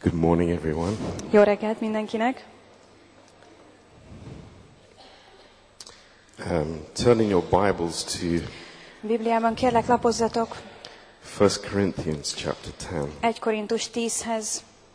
Good morning, everyone. Jó reggelt mindenkinek! Turn in your Bibles to Bibliában kérlek lapozzatok 1 Corinthians chapter 10. 1 Korintus 10-hez.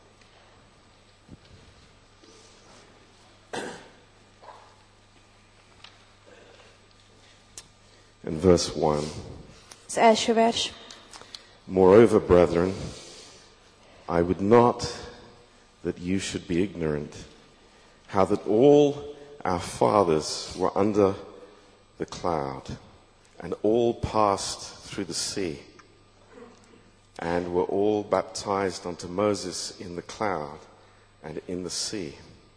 And verse 1. Az első vers. Moreover, brethren, I would not that you should be ignorant, how that all our fathers were under the cloud, and all passed through the sea, and were all baptized unto Moses in the cloud and in the sea,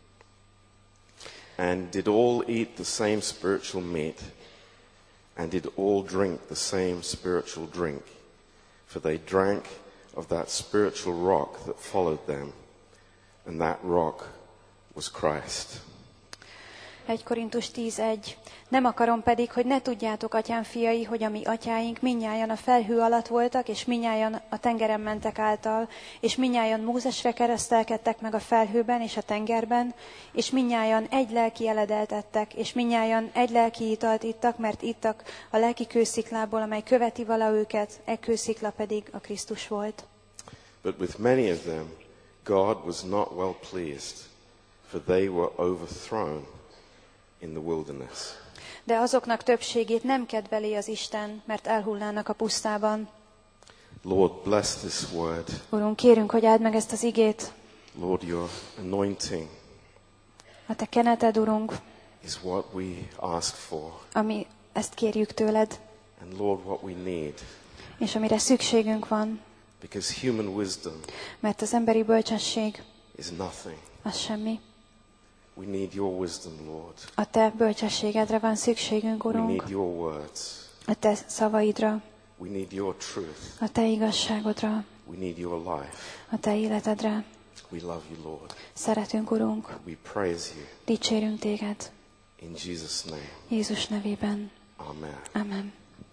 and did all eat the same spiritual meat, and did all drink the same spiritual drink, for they drank of that spiritual rock that followed them, and that rock was Christ. 1 Korintus 10:1. Nem akarom pedig, hogy ne tudjátok, atyám fiai, hogy a mi atyáink mindnyájan a felhő alatt voltak, és mindnyájan a tengeren mentek által, és mindnyájan Mózesre keresztelkedtek meg a felhőben és a tengerben, és mindnyájan egy lelki eledet ettek, és mindnyájan egy lelki italt ittak, mert ittak a lelki kősziklából, amely követi vala őket, e kőszikla pedig a Krisztus volt. But with many of them God was not well pleased, for they were overthrown in the wilderness. De azoknak többségét nem kedveli az Isten, mert elhullának a pusztában. Lord, bless this word. Urunk, kérünk, hogy áld meg ezt az igét. Lord, your anointing A te keneted, Urunk, is what we ask for. ami ezt kérjük tőled, And Lord, what we need. és amire szükségünk van, Because human wisdom mert az emberi bölcsesség is nothing. az semmi. We need your wisdom, Lord. A te bölcsességedre van szükségünk, We Urunk, need your words. a te szavaidra, We need your truth. a te igazságodra, We need your life. a te életedre. We love you, Lord. Szeretünk, Urunk, We praise you. dicsérünk téged, In Jesus' name. Jézus nevében. Amen. Amen.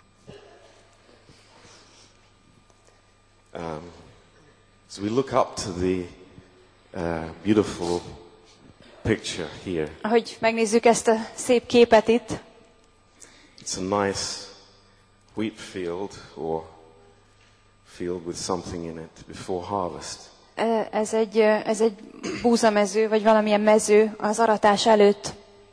As we look up to the beautiful picture here, Ahogy megnézzük ezt a szép képet itt, it's a nice wheat field or field with something in it before harvest. ez egy búzamező, vagy valamilyen mező az aratás előtt.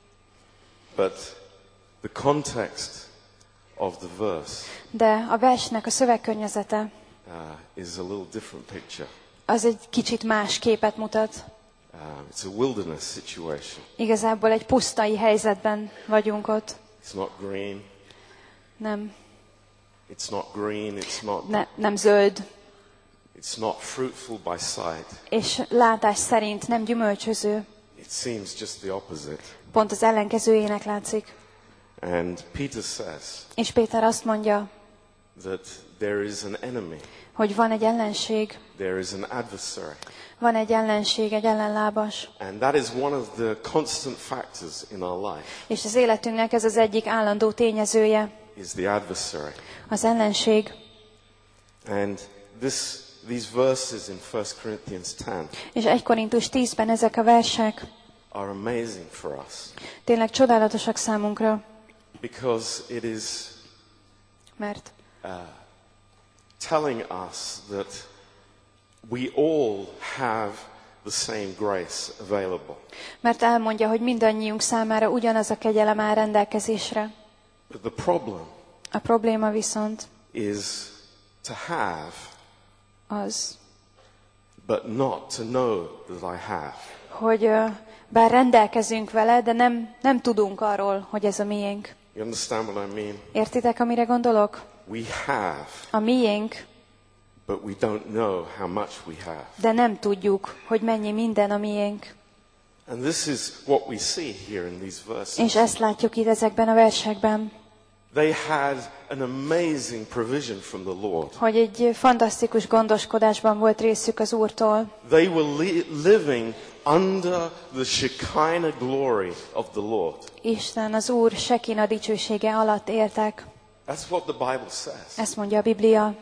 But the context of the verse De a versnek a szövegkörnyezete is a little different picture. az egy kicsit más képet mutat. It's a wilderness situation. Igazából egy pusztai helyzetben vagyunk ott. It's not green. Nem, It's not green. It's not. nem zöld, It's not fruitful by sight. és látás szerint nem gyümölcsöző. It seems just the opposite. Pont az ellenkezőjének látszik. And Peter says És Péter azt mondja, that there is an enemy. hogy van egy ellenség, There is an adversary. van egy ellenség, egy ellenlábas. And that is one of the constant factors in our life, És az életünknek ez az egyik állandó tényezője, is the adversary. az ellenség. And these verses in 1 Corinthians 10 És 1 Korintus 10-ben ezek a versek are amazing for us tényleg csodálatosak számunkra, because it is mert telling us that we all have the same grace available. elmondja, hogy mindannyiunk számára ugyanaz a kegyelem áll rendelkezésre. But the problem A probléma viszont is to have, az, but not to know that I have. hogy bár rendelkezünk vele, de nem tudunk arról, hogy ez a miénk. You understand what I mean? Értitek, amire gondolok? We have, A miénk, but we don't know how much we have. de nem tudjuk, hogy mennyi minden a miénk. And this is what we see here in these verses. És ezt látjuk itt ezekben a versekben, They had an amazing provision from the Lord. hogy egy fantasztikus gondoskodásban volt részük az Úrtól. They were living under the Shekinah glory of the Lord. Isten, az Úr Sekina dicsősége alatt éltek. That's what the Bible says. Ezt mondja a Biblia.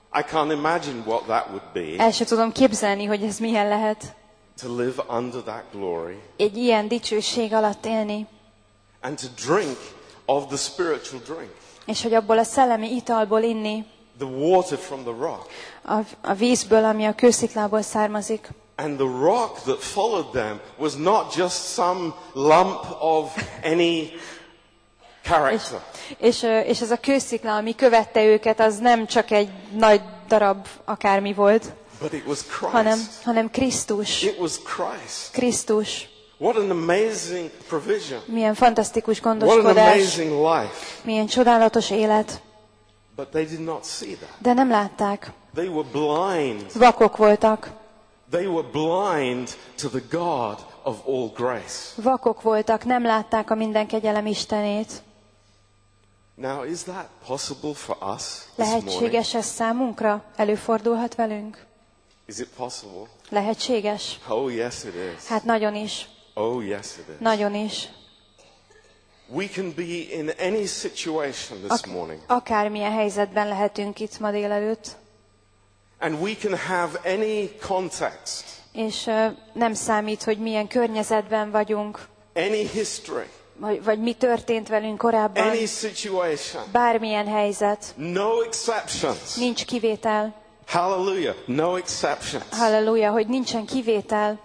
I can't imagine what that would be, El se tudom képzelni, hogy ez milyen lehet. to live under that glory Egy ilyen dicsőség alatt élni, and to drink of the spiritual drink, és hogy abból a szellemi italból inni, the water from the rock. a vízből, ami a kősziklából származik. And the rock that followed them was not just some lump of any character. És ez a kőszikla, ami követte őket, az nem csak egy nagy darab akármi volt, But it was Christ. hanem Krisztus. It was Christ. Krisztus. What an amazing provision. Milyen fantasztikus What an gondoskodás, amazing life. milyen csodálatos élet. But they did not see that. De nem látták. They were blind. Vakok voltak. They were blind to the God of all grace. Vakok voltak, nem látták a minden kegyelem Istenét. Now, is that possible for us this morning? Lehetséges ez számunkra? Előfordulhat velünk? Is it possible? Lehetséges? Oh, yes, it is. Hát nagyon is. Oh, yes, it is. Nagyon is. We can be in any situation this morning, Akármilyen helyzetben lehetünk itt ma délelőtt, and we can have any context, és nem számít, hogy milyen környezetben vagyunk, any history, vagy mi történt velünk korábban, any situation, bármilyen helyzet, no exceptions. nincs kivétel. Hallelujah, no exceptions. Halleluja, hogy nincsen kivétel.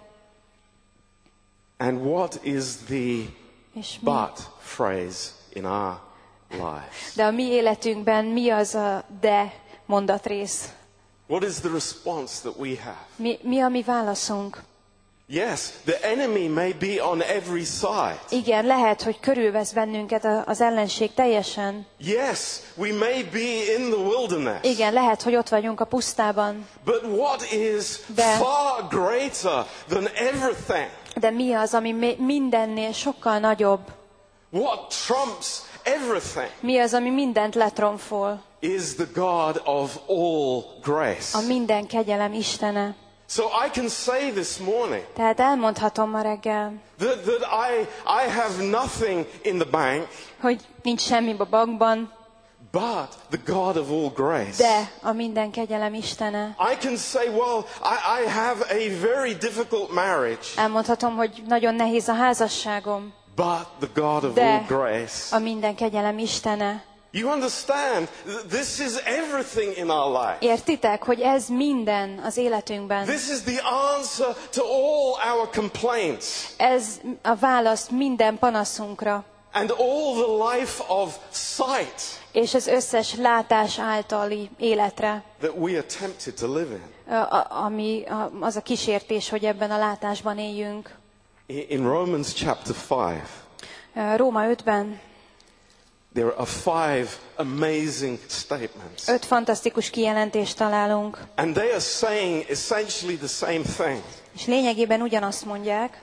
And what is the És mi? but phrase in our lives? De a mi életünkben mi az a de mondatrész? What is the response that we have? Mi a mi válaszunk? Yes, the enemy may be on every side. Igen, lehet, hogy körülvesz bennünket az ellenség teljesen. Yes, we may be in the wilderness. Igen, lehet, hogy ott vagyunk a pusztában. But what is far greater than everything? De mi az, ami mindennél sokkal nagyobb? What trumps everything? Mi az, ami mindent letromfol? Is the God of all grace. A minden kegyelem Istene. So I can say this morning Tehát elmondhatom ma reggel, that I have nothing in the bank, hogy nincs semmi a bankban, but the God of all grace. de a minden kegyelem Istene. I can say, well, I have a very difficult marriage, Elmondhatom, hogy nagyon nehéz a házasságom, but the God of de all grace. a minden kegyelem Istene. You understand? This is everything in our life. Értitek, hogy ez minden az életünkben. This is the answer to all our complaints Ez a válasz minden panaszunkra, and all the life of sight és az összes látás általi életre, that we are tempted to live in. ami az a kísértés, hogy ebben a látásban éljünk. In Romans chapter 5, Róma 5-ben there are 5 amazing statements. 5 fantasztikus kijelentést találunk, And they are saying essentially the same thing. és lényegében ugyanazt mondják.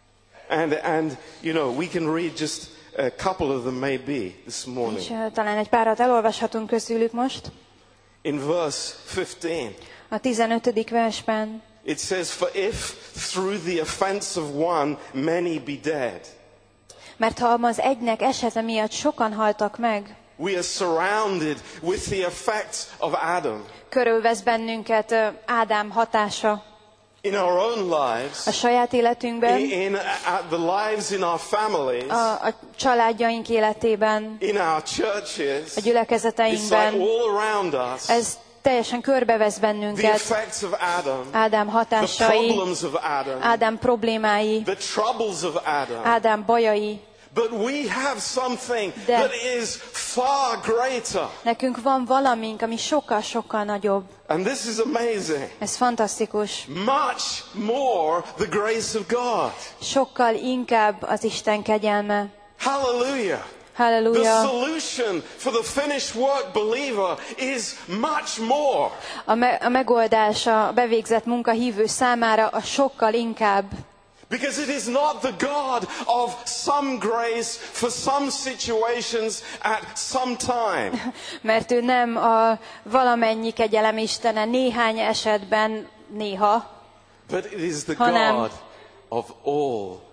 And you know, we can read just a couple of them maybe this morning. És talán egy párat elolvashatunk közülük most. In verse 15, A 15. versben it says, for if through the offense of one many be dead, mert ha az egynek esete miatt sokan haltak meg, we are surrounded with the effects of Adam körülvesz bennünket Ádám hatása in our own lives, a saját életünkben, in the lives in our families, a családjaink életében, in our churches. a It's like gyülekezeteinkben. all around us. Ez teljesen körbevesz The bennünket. effects of Adam, Ádám the hatásai, problems of Adam, Ádám problémái, the troubles of Adam. Ádám bajai. But we have something De- that is far greater. Nekünk van valamink, ami sokkal-sokkal nagyobb. And this is amazing. Ez fantasztikus. Much more the grace of God. Sokkal inkább az Isten kegyelme. Hallelujah. The Halleluja. solution for the finished work believer is much more. A megoldás a bevégzett munka hívő számára a sokkal inkább. Because it is not the God of some grace for some situations at some time. Mert ő nem a valamennyi kegyelem Istene néhány esetben, néha, But it is the hanem- God of all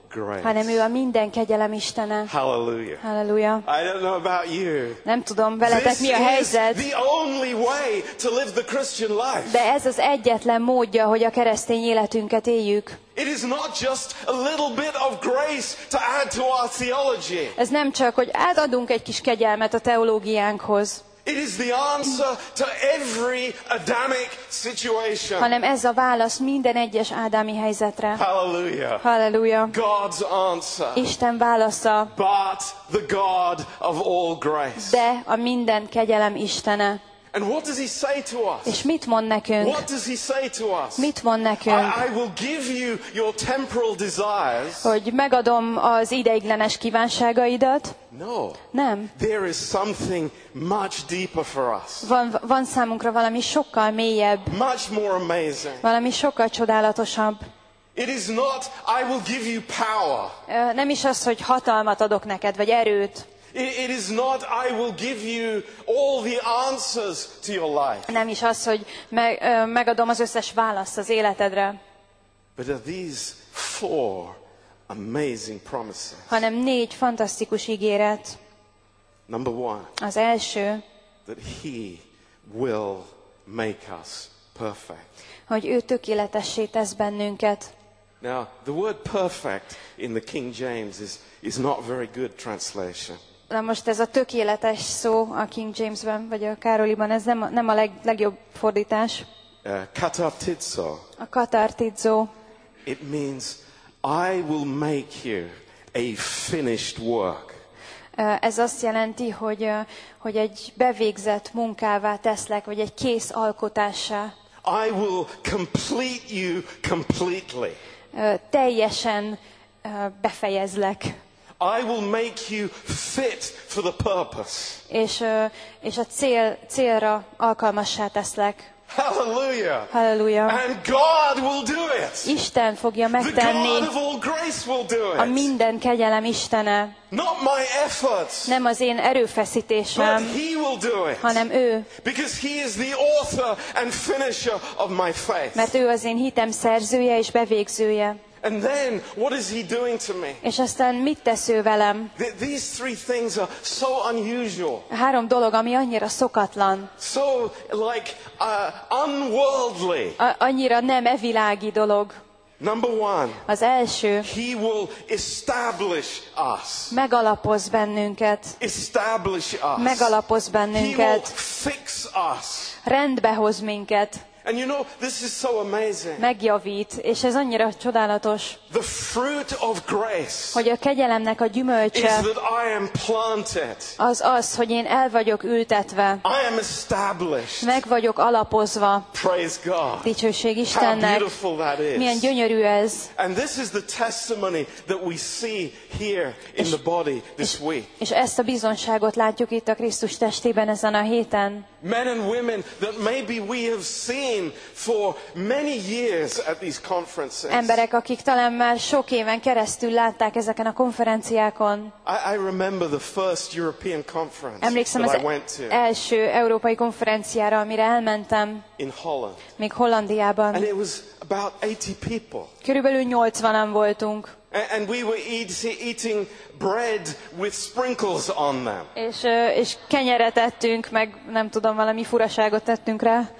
grace. hanem ő a minden kegyelem Istene. Hallelujah. Halleluja. I don't know about you. Nem tudom, veletek mi a helyzet, This is the only way to live the Christian life. de ez az egyetlen módja, hogy a keresztény életünket éljük. It is not just a little bit of grace to add to our theology. Ez nem csak, hogy átadunk egy kis kegyelmet a teológiánkhoz, It is the answer to every Adamic situation. hanem ez a válasz minden egyes ádámi helyzetre. Hallelujah. Halleluja. God's answer. Isten válasza, But the God of all grace. de a minden kegyelem Istene. And what does he say to us? És mit mond nekünk? What does he say to us? Mit mond nekünk? I will give you your temporal desires. Hogy megadom az ideiglenes kívánságaidat? No. Nem. There is something much deeper for us. Van számunkra valami sokkal mélyebb, Much more amazing. valami sokkal csodálatosabb. It is not, I will give you power. Nem is az, hogy hatalmat adok neked, vagy erőt. It is not, I will give you all the answers to your life. Nem is az, hogy megadom az összes választ az életedre, But are these 4 amazing promises? hanem 4 fantasztikus ígéret. Number 1, Az első, that he will make us perfect. hogy ő tökéletessé tesz bennünket. Now, the word perfect in the King James is not very good translation. Na most ez a tökéletes szó a King Jamesben, vagy a Károliban, ez nem a legjobb fordítás. Katartizo. A katartizo. It means, I will make you a finished work. Ez azt jelenti, hogy egy bevégzett munkává teszlek, vagy egy kész alkotássá. I will complete you completely. Teljesen befejezlek. I will make you fit for the purpose. És a célra alkalmassá teszlek. Hallelujah. Halleluja. And God will do it. Isten fogja The megtenni. God of all grace will do A it. minden kegyelem Istene. Not my efforts, Nem az én but erőfeszítésem, He will do it. hanem ő. Because He is the author and finisher of my faith. Mert ő az én hitem szerzője és bevégzője. And then, what is He doing to me? És aztán mit tesz ő velem? These 3 things are so unusual. 3 dolog, ami annyira szokatlan, So, like, unworldly. annyira nem evilági dolog. Number 1, Az első, He will establish us. megalapoz bennünket. Establish us. Megalapoz He will bennünket. fix us. Rendbe hoz minket. And you know, this is so amazing. Megjavít. És ez annyira csodálatos, The fruit of grace hogy a kegyelemnek a is gyümölcse that I am planted. az, hogy én el vagyok ültetve. I am established. Meg vagyok alapozva. Praise God. Dicsőség How Istennek. beautiful that Milyen is. gyönyörű ez. And this is the testimony that we see here in the body this week. És ezt a bizonságot látjuk itt a Krisztus testében ezen a héten. Men and women that maybe we have seen for many years at these conferences. Emberek, akik talán már sok éven keresztül látták ezeken a konferenciákon. I remember the first European conference Emlékszem that az I went to első európai konferenciára, amire elmentem, in Holland. még Hollandiában. And it was about 80 people. Körülbelül 80-an voltunk. And we were eating bread with sprinkles on them. És kenyeret ettünk, meg nem tudom, valami furaságot tettünk rá.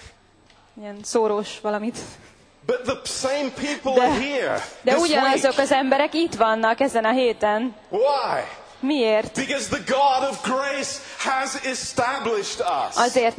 Ilyen szórós valamit. But the same people are here De this ugyanazok week. az emberek itt vannak ezen a héten. Why? Miért? Because the God of grace has established us. Azért,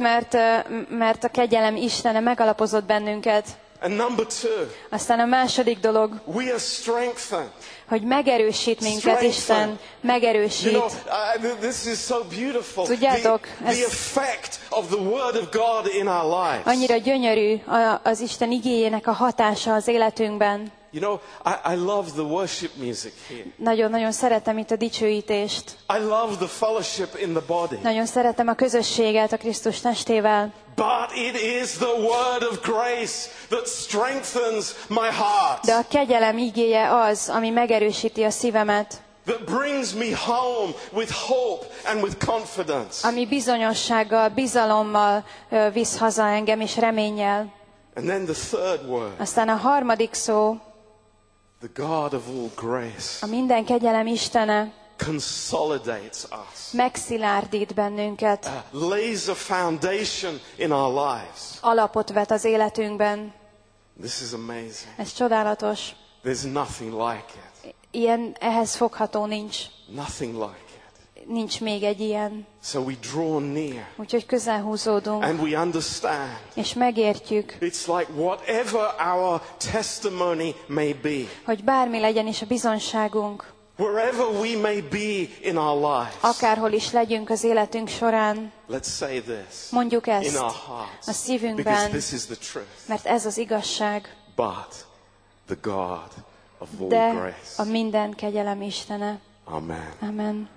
mert a kegyelem Istene megalapozott bennünket. And number 2, Aztán a második dolog, we are strengthened. hogy megerősít minket Isten, megerősít. You know, this is so beautiful. Tudjátok, The effect of the Word of God in our lives. Annyira gyönyörű az Isten igéjének a hatása az életünkben. You know, I love the worship music here. Nagyon-nagyon szeretem itt a dicsőítést. I love the fellowship in the body. Nagyon szeretem a közösséget a Krisztus testével. But it is the word of grace that strengthens my heart. De a kegyelem igéje az, ami megerősíti a szívemet. That brings me home with hope and with confidence. Ami bizonyossággal, bizalommal visz haza engem és reménnyel. And then the third word, Aztán a harmadik szó, the God of all grace, a minden kegyelem Istene consolidates us, megszilárdít bennünket, lays a foundation in our lives. alapot vet az életünkben. This is amazing. Ez csodálatos. There's nothing like it. Ilyen ehhez fogható nincs. Nothing like it. Nincs még egy ilyen. So we draw near Úgyhogy közel húzódunk, and we understand. és megértjük, It's like whatever our testimony may be, hogy bármi legyen is a bizonságunk, wherever we may be in our lives, akárhol is legyünk az életünk során, let's say this mondjuk in ezt our a hearts, because szívünkben, this is the truth. mert ez az igazság, But the God of all de a grace. minden kegyelem Istene. Amen. Amen.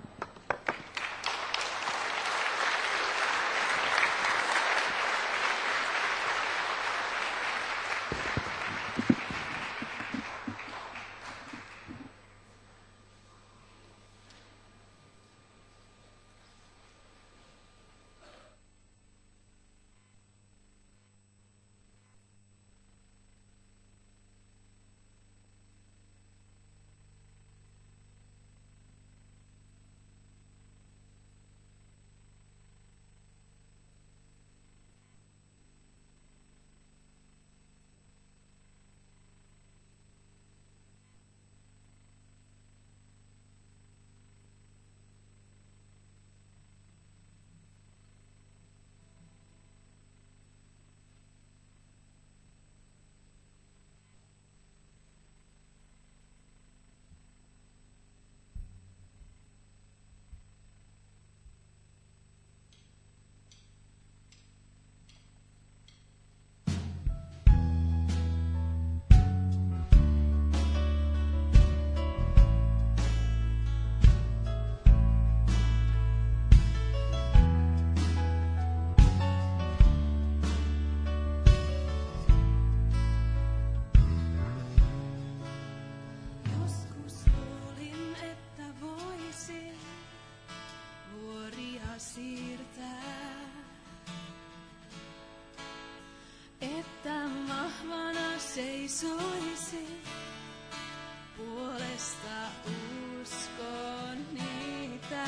seisoisin, puolesta uskon niitä,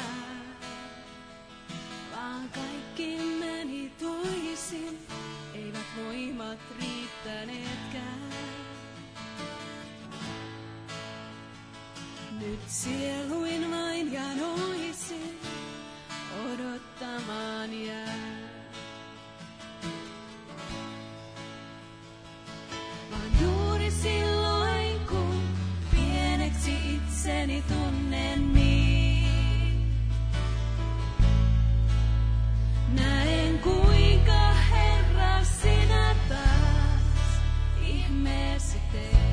vaan kaikki meni toisin, eivät voimat riittäneetkään. Nyt sieluin vain janoisin, odottamaan jää. Juuri silloin, kun pieneksi itseni tunnen niin, näen kuinka Herra sinä taas ihmeesi teet.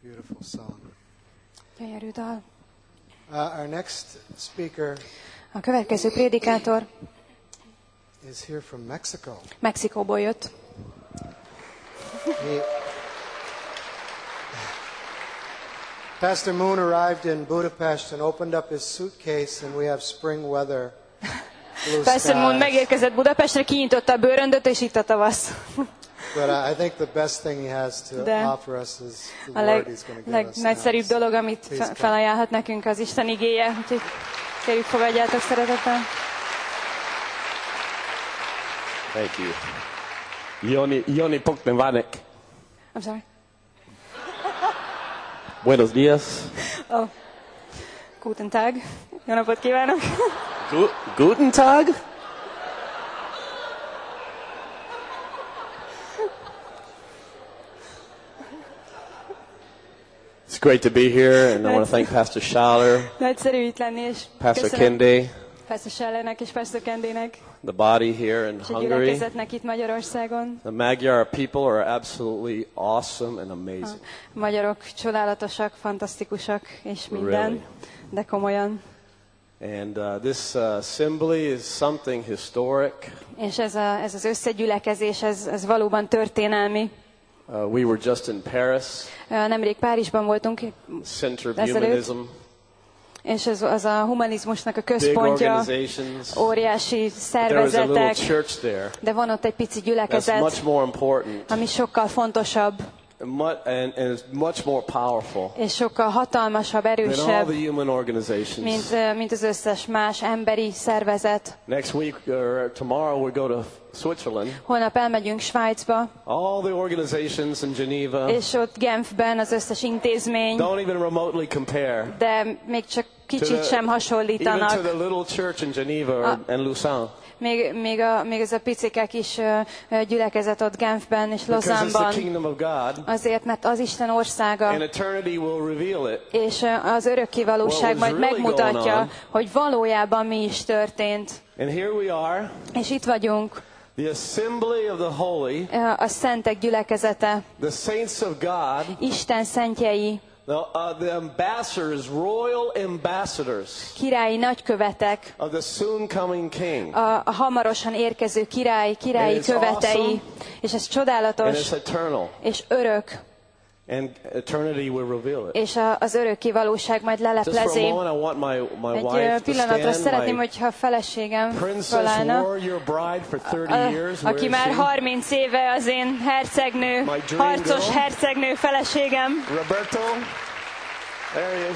Beautiful song. Gyönyörű dal. Our next speaker A következő prédikátor is here from Mexico. Mexikóból jött. Pastor Moon arrived in Budapest and opened up his suitcase, and we have spring weather. Blue Pastor Moon skies. megérkezett Budapestre, kinyitotta a bőröndöt, és itt a tavasz. But I think the best thing he has to De offer us is the A word he's going to give us legnagyszerűbb now. dolog, amit Please come. felajánlhat nekünk, az Isten igéje. Úgyhogy kérjük, fogadjátok szeretettel. Thank you. Joni Poknevanek. I'm sorry. Buenos dias. Oh. Guten Tag. Jó napot kívánok. Guten Tag. It's great to be here, and I want to thank Pastor Schaller, Nagyszerű itt lenni, és Pastor köszönöm Kende, Pastor Schellernek és Pastor Kendének, the body here in és a Hungary. gyülekezetnek itt Magyarországon. The Magyar people are absolutely awesome and amazing. A magyarok csodálatosak, fantasztikusak, és minden, Really. de komolyan. And this assembly is something historic. És ez az összegyülekezés, ez valóban történelmi. We were just in Paris, Nemrég Párizsban voltunk, center of Ezelőtt. humanism, és ez az a humanizmusnak a big központja, organizations. There There was a little szervezetek, church there. de van ott egy pici That's gyülekezet, much more important ami sokkal fontosabb, and is much more powerful és sokkal hatalmasabb, than all erősebb, the human organizations. mint az összes más emberi szervezet. Next week or tomorrow we go to Switzerland. Holnap elmegyünk Svájcba, All the organizations in Geneva és ott Genfben az összes intézmény, don't even remotely compare de még csak kicsit sem even to hasonlítanak. the little church in Geneva and Lausanne. Még ez a picike kis gyülekezet ott Genfben és Because it's the Lausanne-ban. kingdom of God, Azért, mert az Isten országa, and eternity will reveal it. és az örökké valóság What was majd really going megmutatja, on. hogy valójában mi is történt. And here we are, És itt vagyunk, the assembly of the holy, a szentek gyülekezete, the saints of God, Isten szentjei, the ambassadors, royal ambassadors királyi nagykövetek, of the soon coming King. a hamarosan érkező királyi And it's követei, awesome. és ez And csodálatos, it's eternal. és örök, And eternity will reveal it. és az örökké valóság majd Just for a leleplezi. moment, I want my Egy wife to pillanatra szeretném, stand. My hogyha a feleségem princess felállna, warrior bride for 30 years. Where aki is már she? 30 éve az én hercegnő, My dream harcos girl. hercegnő feleségem. Roberto. There he is.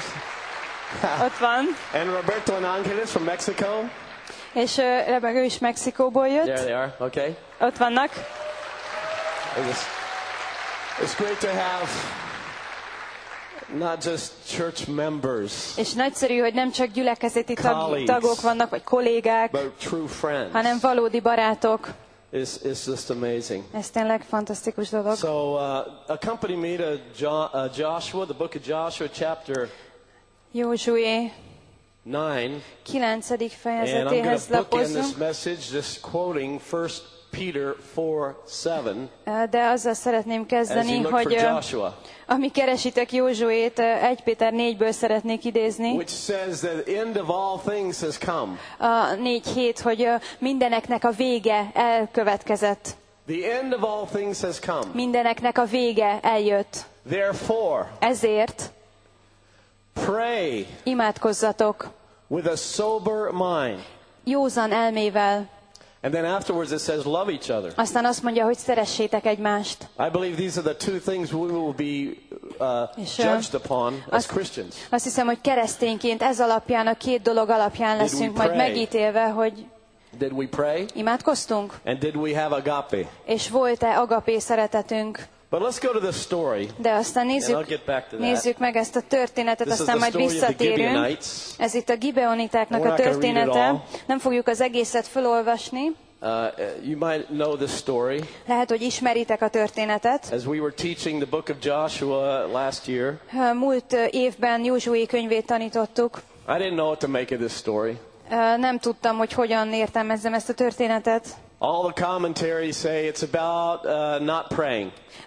Ott van. And Roberto and Angeles from Mexico. És Rebek, ő is Mexikóból There jött. they are. Okay. Ott vannak. It's great to have not just church members, És nagyszerű, hogy nem csak gyülekezeti Colleagues. tagok vannak, vagy kollégák, but true friends. hanem valódi barátok. It's just amazing. Ez tényleg fantasztikus dolog. So accompany me to Joshua, the book of Joshua, chapter Józsué 9. 9. And I'm going fejezetéhez to bookend this lapozunk. message just quoting 1 Peter 4:7 De azzal szeretném as kezdeni, you look for hogy Joshua, ami keresitek Józsuét, 1 Péter 4-ből szeretnék idézni. which says that the end of all things has come. A 4:7, hogy mindeneknek a vége elkövetkezett. The end of all things has come. Mindeneknek a vége eljött. Therefore, Ezért pray imádkozzatok with a sober mind. józan elmével. And then afterwards it says love each other. Aztán azt mondja, hogy szeressétek egymást. I believe these are the two things we will be És, judged upon as azt- Christians. Azt hiszem, hogy keresztényként ez alapján, a két dolog alapján we leszünk majd pray? megítélve, hogy Did we pray? imádkoztunk, And did we have agape? és volt-e agapé szeretetünk. But let's go to the story. De aztán And I'll get back to that. nézzük meg ezt a történetet, This is aztán the majd story of the visszatérünk. Gibeonites. Ez itt a Gibeonitáknak We're a not gonna read it története. all. Nem fogjuk az egészet felolvasni. You might know this story. Lehet, hogy ismeritek a történetet. As we were teaching the book of Joshua last year, Múlt évben Józsué könyvét tanítottuk. I didn't know what to make of this story. Nem tudtam, hogy hogyan értelmezzem ezt a történetet. All the commentaries say it's about not praying.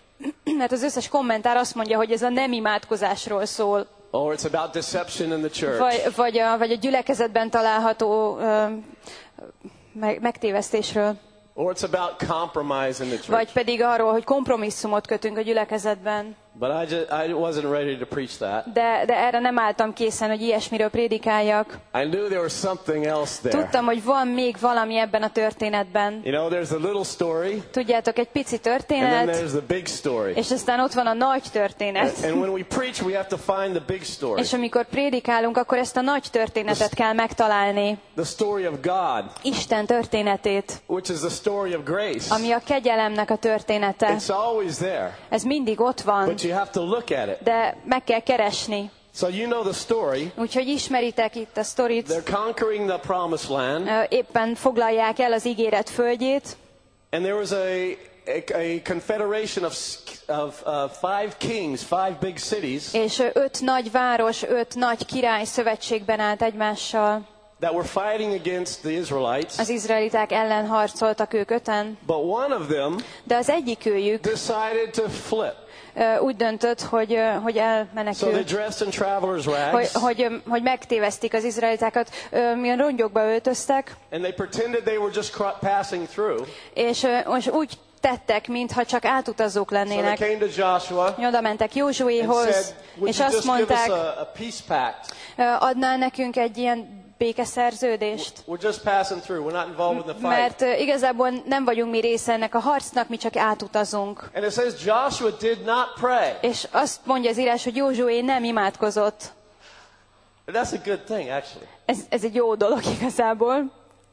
mert az összes kommentár azt mondja, hogy ez a nem imádkozásról szól, Or it's about deception in the church. vagy a gyülekezetben található megtévesztésről, Or it's about compromise in the church. vagy pedig arról, hogy kompromisszumot kötünk a gyülekezetben. But I wasn't ready to preach that. De erre nem álltam készen, hogy ilyesmiről prédikáljak. I knew there was something else there. Tudtam, hogy van még valami ebben a történetben. You know, there's a little story, Tudjátok, egy pici and then történet, there's the big story. és aztán ott van a nagy történet. And when we preach, we have to find the big story. És amikor prédikálunk, akkor ezt a nagy történetet kell megtalálni. The story of God, Isten történetét, which is the story of grace. ami a kegyelemnek a története. It's always there, Ez mindig ott van, but you have to look at it. de meg kell keresni. So you know the story. Úgyhogy ismeritek itt a sztorit. They're conquering the promised land, Éppen foglalják el az ígéret földjét, and there was a confederation of 5 kings, 5 big cities és 5 nagy város, 5 nagy király szövetségben állt egymással. that were fighting against the Israelites. Az izraeliták ellen harcoltak ők 5-en, But one of them de az egyikőjük decided to flip. úgy döntött, hogy So they elmenekül, dressed in traveler's rags, hogy megtévesztik az izraelitákat, milyen rongyokba öltöztek, and they pretended they were just passing through. és úgy tettek, mintha csak átutazók So they lennének. came to Joshua Oda mentek and Józsuéhoz, said, would és you azt just give us mondták, a peace pact? adnál nekünk egy ilyen békeszerződést? We're just passing through. We're not involved in the fight. Mert igazából nem vagyunk mi része ennek a harcnak, mi csak átutazunk. And it says Joshua did not pray. És azt mondja az írás, hogy Józsué nem imádkozott. That's a good thing, actually. Ez egy jó dolog igazából. And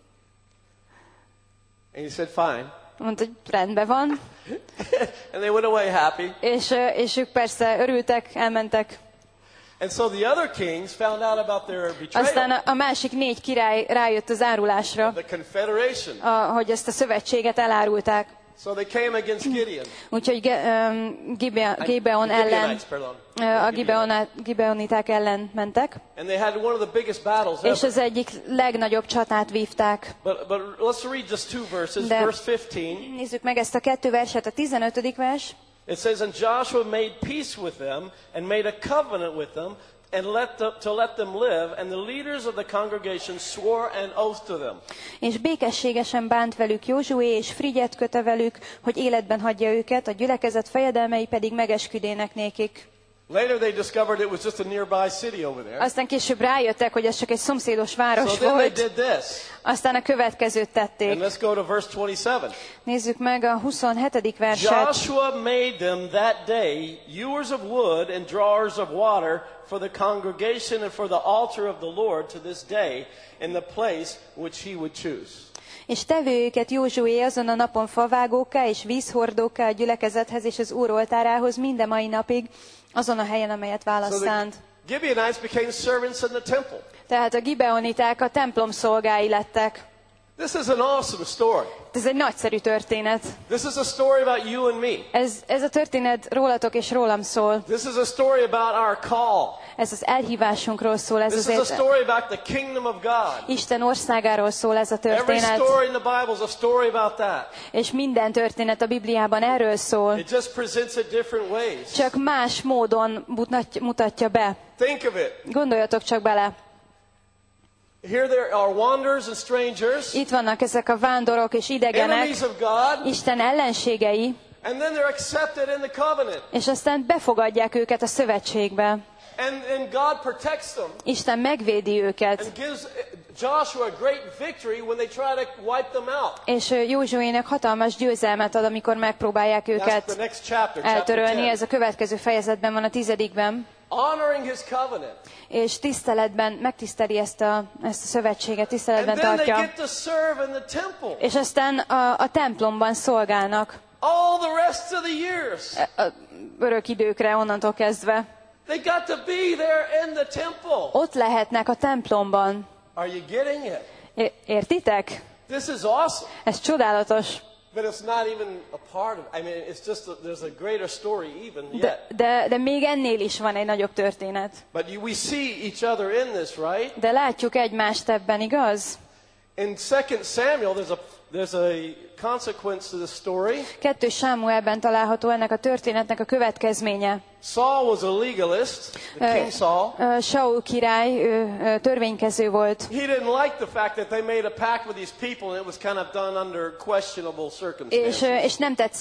he said, fine. Mondta, hogy rendben van. And they went away happy. És ők persze örültek, elmentek. And so the other kings found out about their Aztán betrayal. a másik 4 király rájött az árulásra, The confederation. hogy ezt a szövetséget elárulták. So they came against Gideon. Úgyhogy Gibeon ellen, Gibeonites, pardon. a Gibeoniták ellen mentek, And they had one of the biggest battles és ever. az egyik legnagyobb csatát vívták. But let's read just 2 verses. De- Verse 15. Nézzük meg ezt a 2 verset, a 15. vers. It says, and Joshua made peace with them and made a covenant with them and to let them live. And the leaders of the congregation swore an oath to them. És békességesen bánt velük Józsué, és frigyet köte velük, hogy életben hagyja őket, a gyülekezet fejedelmei pedig megesküdének nékik. Later they discovered it was just a nearby city over there. Aztán később rájöttek, hogy ez csak egy szomszédos város So then they volt. did this. Aztán a következőt And tették. let's go to verse 27. Nézzük meg a 27. verset. Joshua made them that day hewers of wood and drawers of water for the congregation and for the altar of the Lord to this day in the place which he would choose. És tevő őket Józsué azon a napon favágókká és vízhordókká a gyülekezethez és az Úr oltárához minden mai napig, azon a helyen, amelyet So the választánt. Gibeonites became servants in the temple. Tehát a gibeoniták a templom szolgái lettek. This is an awesome story. Ez egy nagyszerű történet. This is a story about you and me. Ez a történet rólatok és rólam szól. This is a story about our call. Ez az elhívásunkról szól, ez This is a story about the kingdom of God. Isten országáról szól ez a Every történet. story in the Bible is a story about that. És minden történet a Bibliában erről szól. It just presents it different ways. Csak más módon mutatja be. Think of it. Gondoljatok csak bele. Here there are wanderers and strangers, Itt vannak ezek a vándorok és idegenek, enemies of God, Isten ellenségei, and then they're accepted in the covenant. és aztán befogadják őket a szövetségbe. And God protects them Isten megvédi őket, and gives Joshua a great victory when they try to wipe them out. és Józsuének hatalmas győzelmet ad, amikor megpróbálják That's őket the next chapter, chapter eltörölni. 10. Ez a következő fejezetben van, a 10-ben. Honoring his covenant. És tiszteletben megtiszteli ezt a szövetséget, And tiszteletben then they tartja. get to serve in the temple És aztán a templomban szolgálnak all the rest of the years. örök időkre onnantól kezdve. They got to be there in the temple. Ott lehetnek a templomban. Are you getting it? Értitek? This is awesome. Ez csodálatos. But it's not even a part of it. I mean, it's just there's a greater story even yet. De még ennél is van egy nagyobb történet. But we see each other in this, right? De látjuk egymást ebben, igaz? In 2 Samuel, there's a consequence to the story. 2 Sámuelben található ennek a történetnek a következménye. Saul was a legalist, the King Saul. Saul király törvénykező volt. He didn't like the fact that they made a pact with these people and it was kind of done under questionable circumstances. És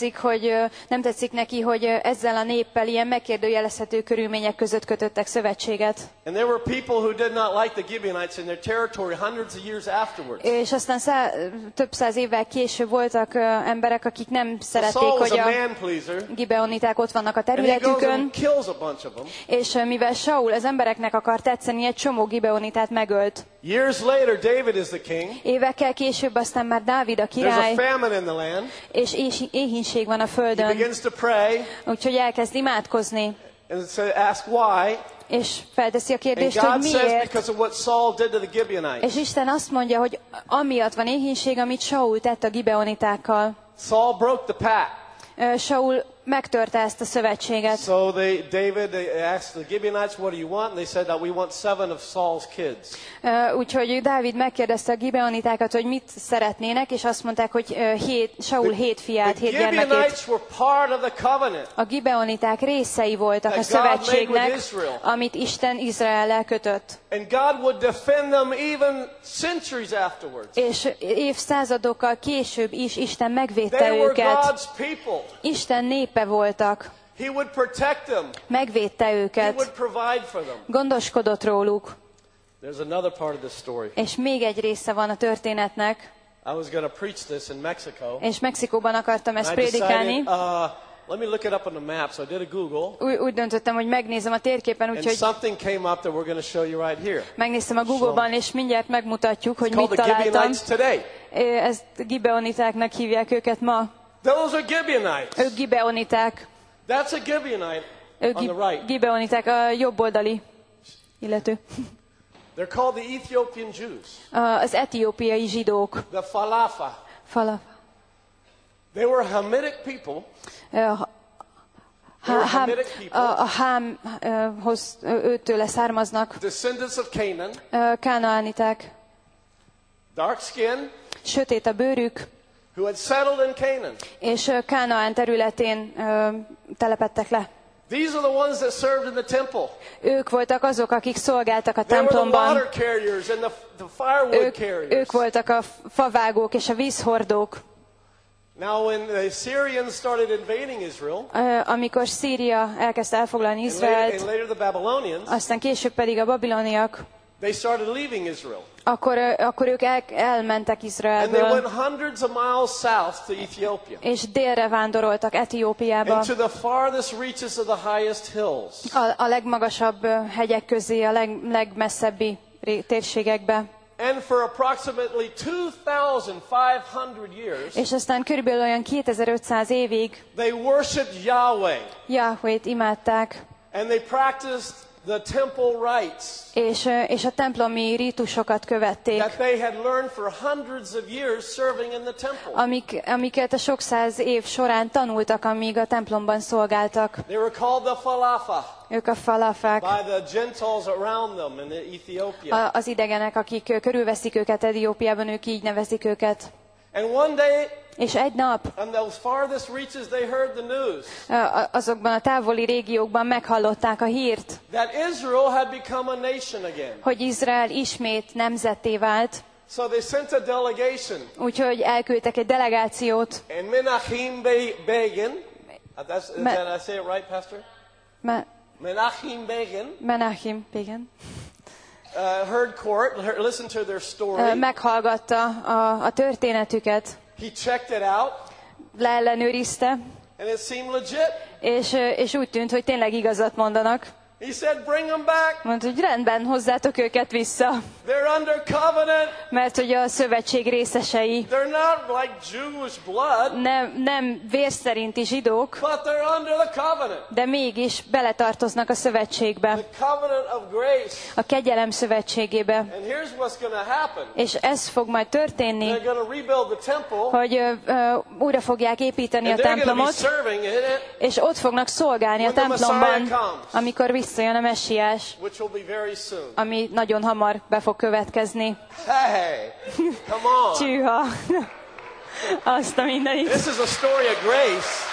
nem tetszik neki, hogy ezzel a néppel ilyen megkérdőjelezhető körülmények között kötöttek szövetséget. And there were people who did not like the Gibeonites in their territory hundreds of years afterwards. És aztán több száz évvel később voltak emberek, akik nem szerették, Saul was hogy a a man pleaser. gibeoniták ott vannak a And he goes területükön, and kills a bunch of them. és mivel Saul az embereknek akar tetszeni, egy csomó gibeonitát megölt. Years later, David is the king. Évekkel később aztán már Dávid a There's a király, famine in the land. és éhínség van a He földön, begins to pray úgyhogy elkezd imádkozni, and ask why. és felteszi a And kérdést, hogy God says miért. because of what Saul did to the Gibeonites. És Isten azt mondja, hogy amiatt van éhínség, amit Saul tett a gibeonitákkal. Saul broke the pact. Saul megtörte ezt a szövetséget. So David asked the Gibeonites, what do you want? And they said that we want 7 of Saul's kids. Úgyhogy Dávid megkérdezte a gibeonitákat, hogy mit szeretnének, és azt mondták, hogy Saul 7 fiát, 7 The gyermekét. Gibeonites were part of the covenant. A gibeoniták részei voltak a That God made szövetségnek, with Israel. amit Isten Izraellel kötött. And God would defend them even centuries afterwards. És évszázadokkal később is Isten megvédte They were őket. God's people. Isten népe voltak. He would protect them. Megvédte He would őket. provide for them. Gondoskodott róluk. There's another part of this story. És még egy része van a történetnek, I was going to preach this in Mexico. és Mexikóban akartam ezt And I prédikálni. decided, let me look it up on the map. So I did a Google. Úgy döntöttem, hogy megnézem a térképen, And úgyhogy something came up that we're going to show you right here. megnéztem a Google-ban, és mindjárt megmutatjuk, hogy It's mit called the találtam. Gibeonites today. Ezt gibeonitáknak hívják őket ma. Those are Gibeonites. Ők gibeoniták. That's a Gibeonite Ők on the right. gibeoniták, a jobboldali illető. They're called the Ethiopian Jews. Az etiópiai zsidók. The Falafa. They were Hamitic people. A Hámhoz őtőle származnak. Descendants of Canaan. Kánaániták. Dark skin. Sötét a bőrük, Who had settled in Canaan. és Kánaán területén telepedtek le. These are the ones that served in the temple. Ők voltak azok, akik szolgáltak a They were the templomban. water carriers and the firewood carriers. Ők voltak a favágók és a vízhordók. Now when the Syrians started invading Israel, Amikor Szíria elkezdte elfoglalni and Izraelt, later the Babylonians, aztán később pedig a babiloniak, they started leaving Israel. akkor ők elmentek And they Izraelből, went hundreds of miles south to Ethiopia. és délre vándoroltak Etiópiába, And to the farthest reaches of the highest hills. a legmagasabb hegyek közé, a legmesszebbi térségekbe. And for approximately 2,500 years, És aztán körülbelül olyan 2500 évig they worshipped Yahweh. Jahvét imádták, And they practiced the temple rites és a templomi rítusokat követték, that they had learned for hundreds of years serving in the temple. amiket a sok száz év során tanultak, amíg a templomban szolgáltak. They were called the Falafa Ők a falafák, by the Gentiles around them in Ethiopia. az idegenek, akik körülveszik őket Etiópiában, ők így nevezik őket. And one day, És egy nap on those farthest reaches, they heard the news azokban a távoli régiókban meghallották a hírt, that Israel had become a nation again. hogy Izrael ismét nemzetté vált, So they sent a delegation. úgyhogy elküldtek egy delegációt. And Menachem Begin, did I say it right, Pastor? Menachem Begin Menachem Begin heard court, listened to their story. meghallgatta a történetüket, He checked it out, leellenőrizte, and it seemed legit. és úgy tűnt, hogy tényleg igazat mondanak. He said, bring them back. Mondta, hogy rendben, hozzátok őket vissza, They're under covenant. mert hogy a szövetség részesei, They're not like Jewish blood, nem vér szerinti zsidók, but they're under the covenant. de mégis beletartoznak a szövetségbe, The covenant of grace. a kegyelem szövetségébe. And here's what's going to happen. És ez fog majd történni, They're going to rebuild the temple. hogy újra fogják építeni a And they're going to be templomot, serving in it, és ott fognak szolgálni a when the templomban, Messiah comes. amikor visszajön a messiás, which will be very soon. ami nagyon hamar be fog következni. Hey, come on. Csűha! Azt a mindenit. This is a story of grace.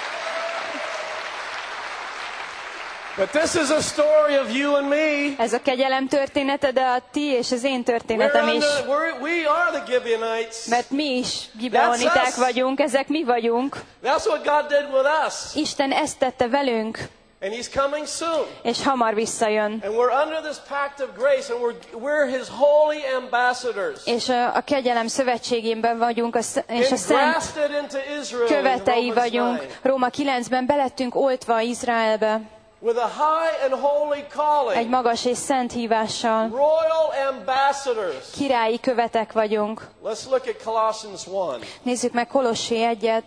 But this is a story of you and me. Ez a kegyelem története, de a ti és az én történetem is. We are the Gibeonites. Mert mi is gibeoniták vagyunk, ezek mi vagyunk. That's what God did with us. Isten ezt tette velünk. And he's coming soon. És hamar visszajön. And we're under this pact of grace, and we're his holy ambassadors. És a kegyelem szövetségében vagyunk, és a szent követei vagyunk. Róma 9-ben belettünk oltva Izraelbe. With a high and holy calling. Egy magas és szent hívással. Royal ambassadors. Királyi követek vagyunk. Let's look at Colossians 1. Nézzük meg Kolossé 1-et.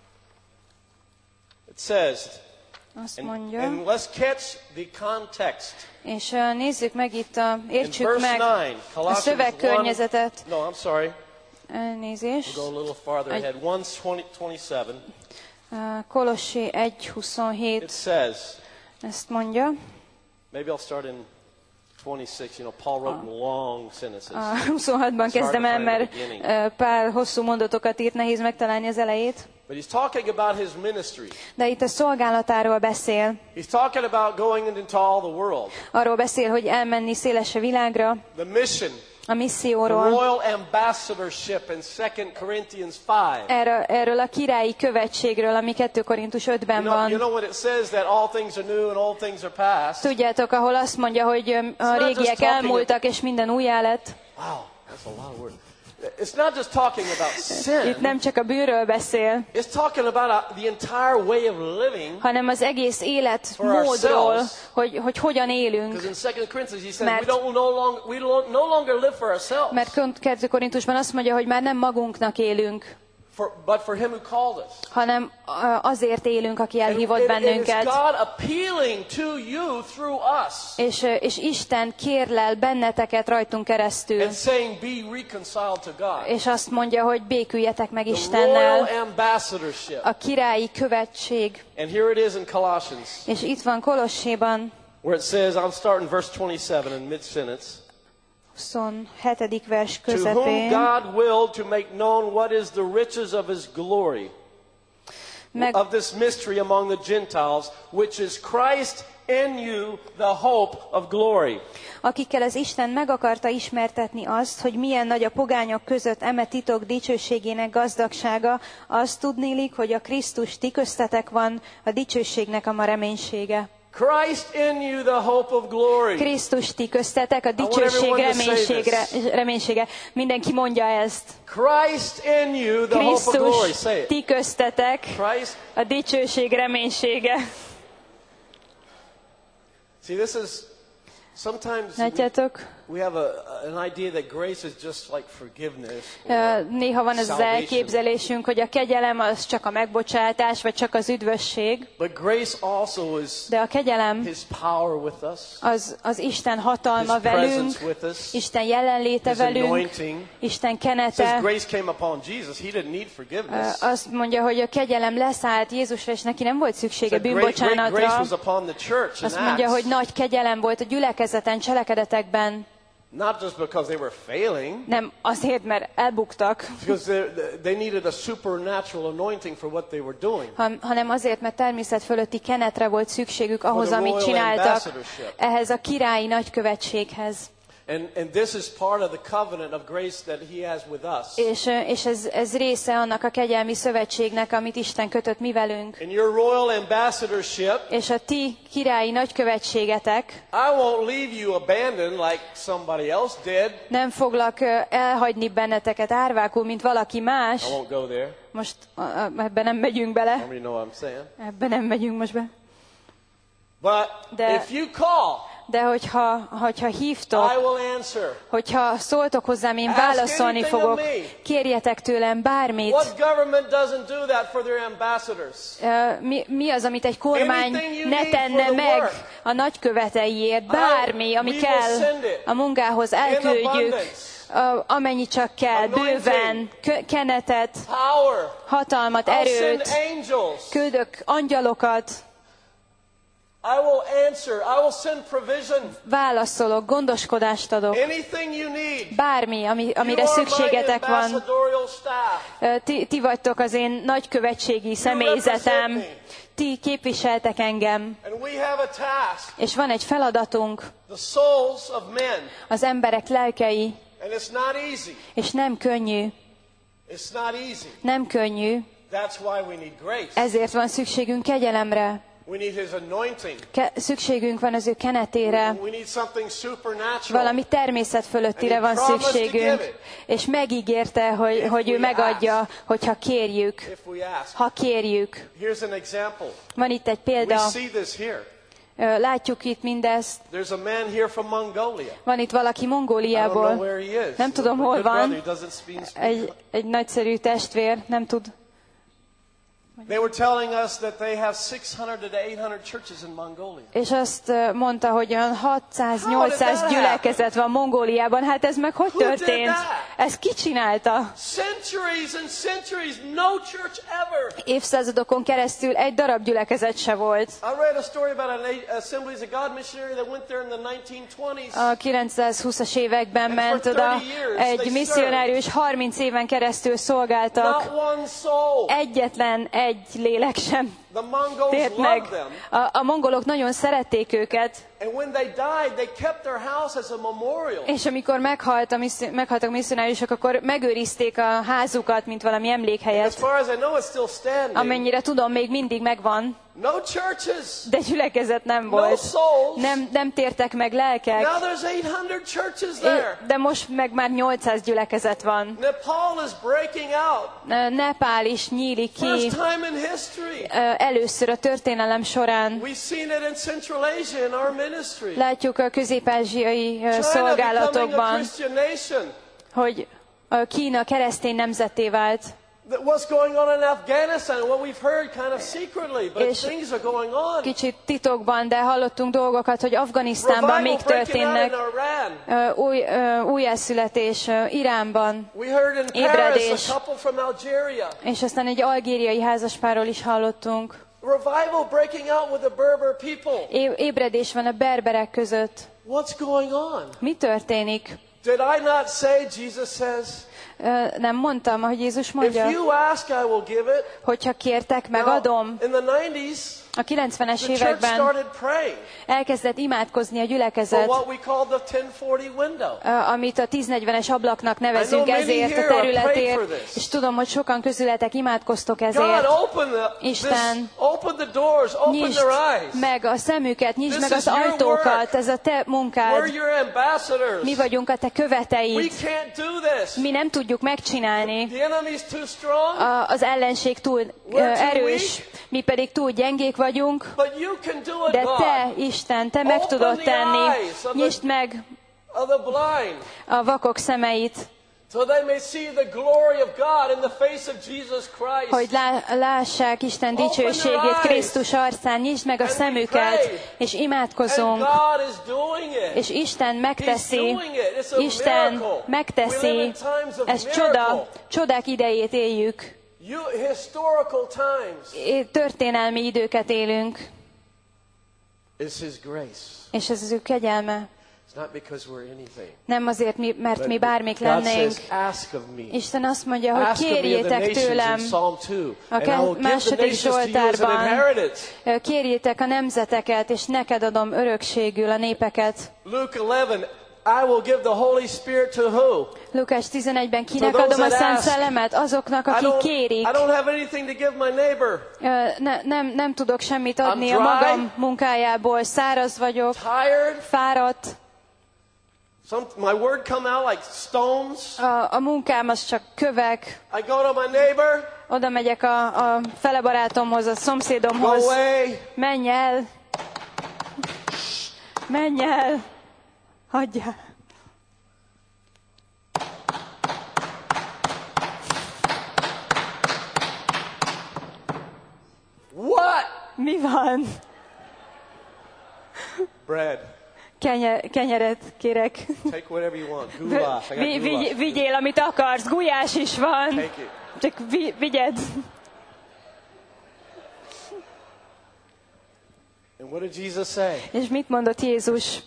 It says, Azt mondja. and let's catch the context. És nézzük meg itt, értsük meg 9, a szövegkörnyezetet. No, I'm sorry. Elnézést. We'll go a little farther ahead. 1:27. Kolossé 1:27. It says, Ezt mondja. maybe I'll start in 26. You know, Paul wrote long sentences. 26-ban kezdem el, mert Pál hosszú mondatokat írt, nehéz megtalálni az elejét. But he's talking about his ministry. De itt a szolgálatáról beszél. He's talking about going into all the world. Arról beszél, hogy elmenni széles a világra. The mission. A The misszióról. royal ambassadorship in 2 Corinthians 5. Erről a királyi követségről, ami 2 Korintus 5-ben You van. know when it says that all things are new and all things are past. Tudjátok, ahol azt mondja, hogy a régiek elmúltak, és minden újjá lett. Wow, that's a lot of words. It's not just talking about sin. Itt nem csak a bűnről beszél, It's talking about the entire way of living. hanem az egész életmódról, hogy hogyan élünk. Because in 2 Corinthians he says Mert- we no longer live for ourselves, Mert 2 Korintusban azt mondja, hogy már nem magunknak élünk, but for him who called us. hanem azért élünk, aki elhívott And bennünket. it's God appealing to you through us És Isten kérlel benneteket rajtunk keresztül. and saying be reconciled to God. És azt mondja, hogy béküljetek meg The Istennel. royal ambassadorship. A királyi követség. And here it is in Colossians, És itt van Kolosséban, where it says, I'm starting verse 27 in mid-sentence. 27. vers To whom közepén. God willed to make known what is the riches of his glory, of this mystery among the Gentiles, which is Christ in you, the hope of glory. Akikkel az Isten meg akarta ismertetni azt, hogy milyen nagy a pogányok között eme titok dicsőségének gazdagsága, azt tudnélik, hogy a Krisztus ti köztetek van, a dicsőségnek a ma reménysége. Christ in you, the hope of glory. Krisztus ti köztetek, a dicsőség reménysége. Mindenki mondja ezt. Christ in you, the hope of glory. Krisztus Say it. ti köztetek, Christ. a dicsőség reménysége. See, this is sometimes Látjátok? we have an idea that grace is just like forgiveness. Néha van ez az elképzelésünk, hogy a kegyelem az csak a megbocsátás, vagy csak az üdvösség. But grace also is De a kegyelem his power with us, az Isten hatalma his velünk, presence with us, Isten jelenléte his velünk, anointing. Isten It says kenete. grace came upon Jesus. He didn't need forgiveness. Azt mondja, hogy a kegyelem leszállt Jézusra, és neki nem volt szüksége Said great grace bűnbocsánatra. was upon the church in Azt mondja, Acts. hogy nagy kegyelem volt a gyülekezeten, cselekedetekben. Not just because they were failing, Nem azért, mert elbuktak, because they needed a supernatural anointing for what they were doing. hanem azért, mert természet fölötti kenetre volt szükségük ahhoz, For the amit royal csináltak, ambassadorship. ehhez a királyi nagykövetséghez. And this is part of the covenant of grace that he has with us. És ez része annak a kegyelmi szövetségnek, amit Isten kötött mi velünk. In your royal ambassadorship, És a ti királyi nagykövetségetek, I won't leave you abandoned like somebody else did. nem foglak elhagyni benneteket árvákul, mint valaki más. I won't go there. Most ebben nem megyünk bele. How many know what I'm saying? Ebben nem megyünk most be. But if you call, De hogyha hívtok, I will answer. hogyha szóltok hozzám, én Ask válaszolni anything of fogok. me. Kérjetek tőlem bármit. What government doesn't do that for their ambassadors? Mi az, amit egy kormány Anything you ne need tenne for the meg work. a nagyköveteiért? Bármi, ami we will kell send it. a munkához, elküldjük. abundance. Amennyi csak kell, Anointing. bőven, kenetet, Power. hatalmat, I'll erőt. send angels. Küldök angyalokat. I will answer. I will send provision. Válaszolok, gondoskodást adok. Anything you need. Bármi, amire You are szükségetek my van. ambassadorial staff. Ti vagytok az én nagykövetségi személyzetem. represent Ti képviseltek engem. And we have a task. És van egy feladatunk, The souls of men. az emberek lelkei, And it's not easy. és nem könnyű. It's not easy. Nem könnyű, That's why we need grace. ezért van szükségünk kegyelemre. We need His anointing. Szükségünk van az ő kenetére. We need something supernatural. Valami természet fölöttire van szükségünk. És megígérte, hogy ő megadja, hogyha kérjük. If we ask. Ha kérjük. Here's an example. Van itt egy We példa. see this here. Látjuk itt mindezt. There's a man here from Mongolia. Van itt valaki I don't know Mongóliából. where he is. Nem tudom, A hol good van. brother who doesn't speak. Egy nagyszerű testvér, nem tud. They were telling us that they have 600 to 800 churches in Mongolia. És azt mondta, hogy olyan 600-800 gyülekezet van Mongóliában. Hát ez meg hogy történt? Ez ki csinálta? Centuries and centuries, no church ever. Évszázadokon keresztül egy darab gyülekezet se volt. I read a story about an Assemblies of God missionary that went there in the 1920s. A 920-as években ment oda egy misszionárius, 30 éven keresztül szolgáltak. Not one soul. Egyetlen egy lélek sem The Mongols tért meg. loved them. A mongolok nagyon szerették őket, And when they died, they kept their house as a memorial. és amikor meghaltak a misszionáriusok, akkor megőrizték a házukat, mint valami As emlékhelyet. far as I know, it's still standing. Amennyire tudom, még mindig megvan, No churches. de gyülekezet nem No volt. souls. Nem tértek meg lelkek, Now there's 800 churches there. de most meg már 800 gyülekezet van. Nepal is breaking out. Nepál is nyílik ki First time in history. először a történelem során. We've seen it in Central Asia in our ministry. Látjuk a közép-ázsiai China becoming a szolgálatokban, Christian nation. hogy a Kína keresztény nemzetté vált. What's going on in Afghanistan? What we've heard kind of secretly, but És things are going on. Kicsit titokban, de hallottunk dolgokat, hogy Afganisztánban Revival még breaking out történnek. in Iran. Újjászületés Iránban, We heard in Paris ébredés. a couple from Algeria. És aztán egy algériai házaspárról is hallottunk. Revival breaking out with the Berber people. Ébredés van a berberek között. What's going on? Mi történik? Did I not say, Jesus says, Nem mondtam, hogy Jézus if mondja, you ask, I will give it. hogyha kértek, Now, megadom. in the 90s, A 90-es the church években started praying elkezdett imádkozni a for gyülekezet, what we call the 1040 window. amit a 1040-es ablaknak nevezünk I know many ezért a here have prayed területért, for this. és tudom, hogy sokan közületek imádkoztok God, ezért. open the doors, open Nyisd their eyes. meg a szemüket, nyisd This meg is az your ajtókat, work. ez a te munkád. We're your ambassadors. Mi vagyunk a te We követeid. can't do this. Mi nem tudjuk megcsinálni. The enemy's too strong, Az ellenség túl erős, mi pedig túl gyengék vagyunk, but you can do it, de God. te, Isten, te meg Open tudod the tenni. eyes of the- Nyisd meg Of the blind, a vakok szemeit, so they may see the glory of God in the face of Jesus Christ. hogy lássák Isten Open dicsőségét their eyes. Krisztus arcán. Nyisd meg a And we szemüket, pray. és And imádkozunk. God is doing it. És Isten He's megteszi, doing it. It's a Isten miracle. We live megteszi, in times of ez miracle. csoda, csodák idejét éljük. Historical times. Történelmi időket élünk, It's His grace. és ez az ő kegyelme. It's not because we're anything. Nem azért, mert mi bármik God lennénk. says, ask of me. Isten azt mondja, hogy Ask of me of the kérjétek nations tőlem, in Psalm 2, a and I will give the második nations to you as an Zsoltárban, inheritance. kérjétek a nemzeteket, és neked adom örökségül a népeket. Luke 11, I will give the Holy Spirit to who? Lukás 11-ben kinek those adom a that Szent ask. Szellemet? Azoknak, akik kérik. I don't have anything to give my neighbor. Nem tudok semmit adni I'm a dry. magam munkájából. Száraz vagyok, Tired. fáradt. My word come out like stones. A munkám az csak kövek. I go to my neighbor. Oda megyek a fele barátomhoz, a Go szomszédomhoz. away. Menj el! Menj el! Hagyjál! What? Mi van? Bread. Kenyeret kérek. Take whatever you want. Goulash. I got goulash. Vigyél, amit akarsz. Gulyás is van. Take it. Csak vigyed. And And what did Jesus say? És mit mondott Jézus?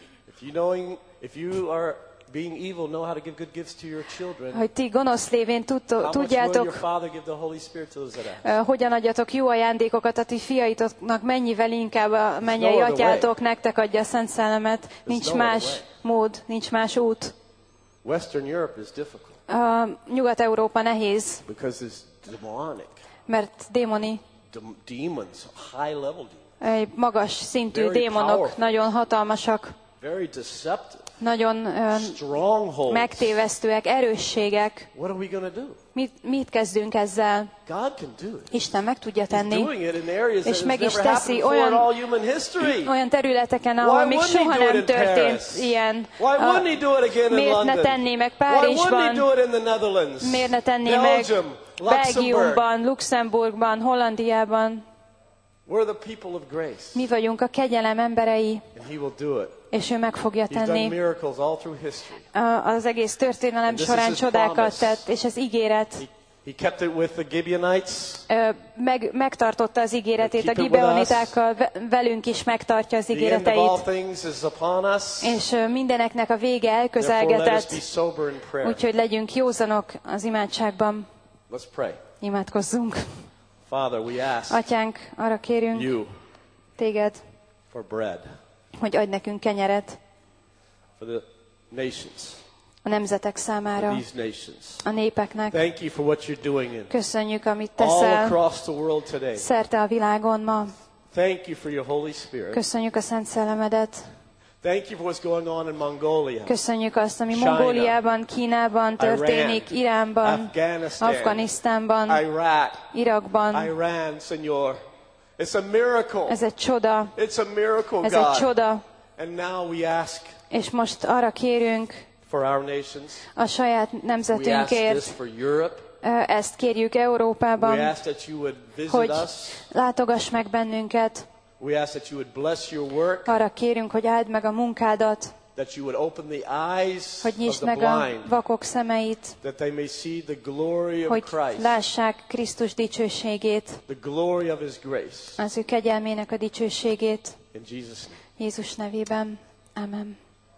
If you are being evil, know how to give good gifts to your children. Hogy ti gonosz lévén How much will your tudjátok, Father give the Holy Spirit to those that ask? hogyan adjatok jó ajándékokat a ti fiaitoknak, mennyivel inkább a mennyei no other atyátok nektek adja a Szent Szellemet. Nincs no other más mód, nincs más út. Western Europe is difficult Nyugat-Európa nehéz, because it's demonic. mert démoni, Demons, high level demons. magas szintű Very démonok, powerful. nagyon hatalmasak, Very deceptive. nagyon Strongholds. megtévesztőek, erősségek. What are we going to do? Mit kezdünk ezzel? God can do it. Isten meg tudja He's tenni. doing it in areas that És has meg is never teszi happened before in olyan- all human history. Olyan területeken, ahol Why még wouldn't soha he do it nem in történt Paris? ilyen. Why wouldn't he do it again in Miért ne London? tenné meg Why wouldn't he Párizsban? do it in the Netherlands? Miért ne tenné meg Belgium, Luxembourg. Belgiumban, Luxemburgban, Hollandiában? We're the people of grace. Mi vagyunk a kegyelem emberei, And he will do it. és ő meg fogja He's done tenni. miracles all through history. Az egész történelem And this is során his csodákat promise. tett, és ez ígéret. He kept it with the Gibeonites. Megtartotta az ígéretét a Keep it with gibeonitákkal, velünk is megtartja az The end of all ígéreteit. things is upon us. És mindeneknek a vége Therefore, let us elközelgetett, be sober in prayer. úgyhogy legyünk józanok az imádságban. Let's pray. Imádkozzunk. Father, we ask Atyánk, arra kérünk you téged, for bread, hogy adj nekünk kenyeret for the nations, a nemzetek for számára, these nations. a népeknek. Thank you for what you're doing in Köszönjük, amit all teszel across the world today. szerte a világon ma. Thank you for your Holy Spirit. Köszönjük a Szent Szellemedet. Thank you for what's going on in Mongolia, Köszönjük azt, ami China, Mongóliában, Kínában történik, Iránban, Afghanistan, Afganisztánban, Iraq, Irakban. Iran, Senor. It's a miracle. Ez egy csoda, It's a miracle, ez egy God. csoda. And now we ask És most arra kérünk for our nations. a saját We ask nemzetünkért, this for Europe. ezt kérjük We Európában, ask that you would visit hogy us. látogass meg bennünket. We ask that you would bless your work, Arra kérünk, hogy áld meg a munkádat, that you would open the eyes hogy of nyisd the meg a blind, vakok szemeit, that they may see the glory of hogy Christ, lássák Krisztus dicsőségét, the glory of His grace. az ő kegyelmének a dicsőségét. In Jesus' name. Jézus nevében. Amen.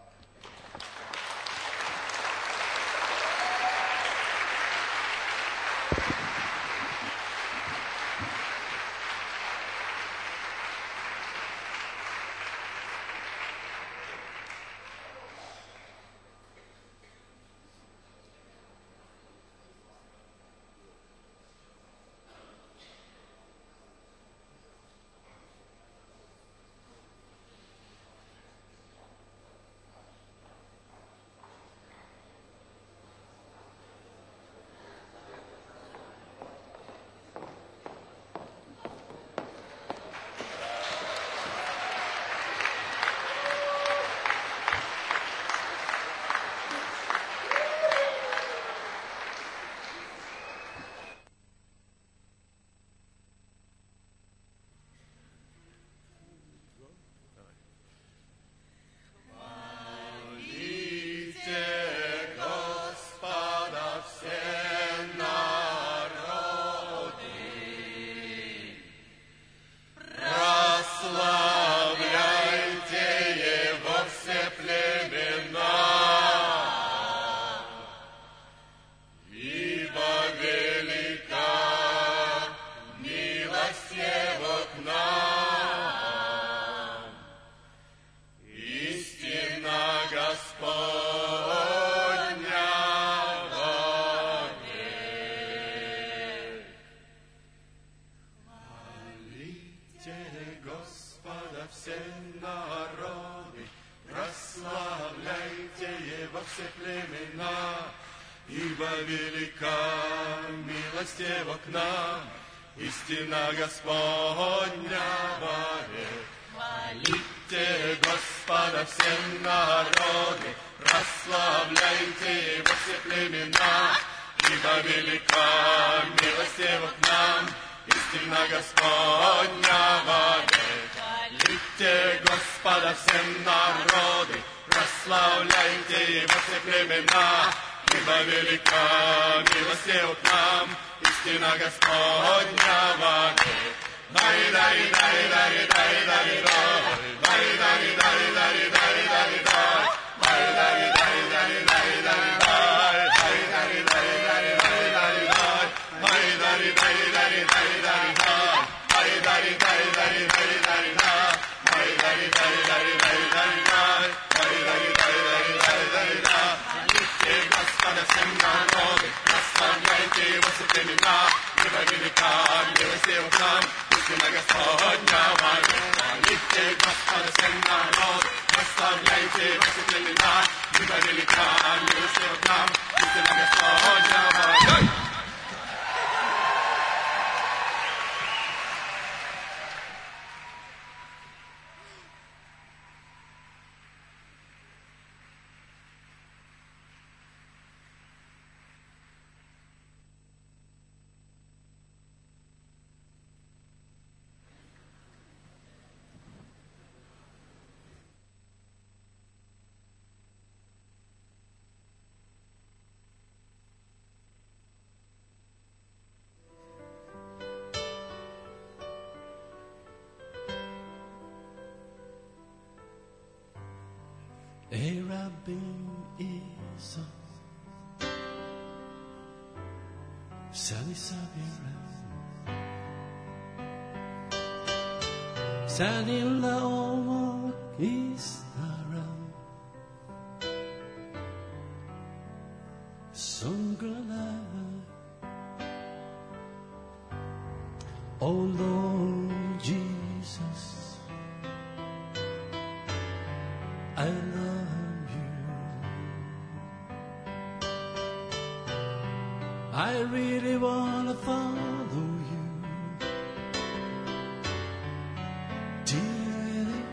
Ибо велика милость Его к нам, истина Господня вовек. Хвалите Господа все народы, прославляйте Его все племена, ибо велика милость Его к нам, истина Господня вовек. Хвалите Господа все народы, прославляйте Его все племена, ибо велика милость Его к нам, истина Господня вовек. Дай, дай, дай, дай, дай, дай, дай. Rabin Isa Sani Sabiran Sani Laoma Istaram Sungala Oh Lord Jesus I love you. I really want to follow you till the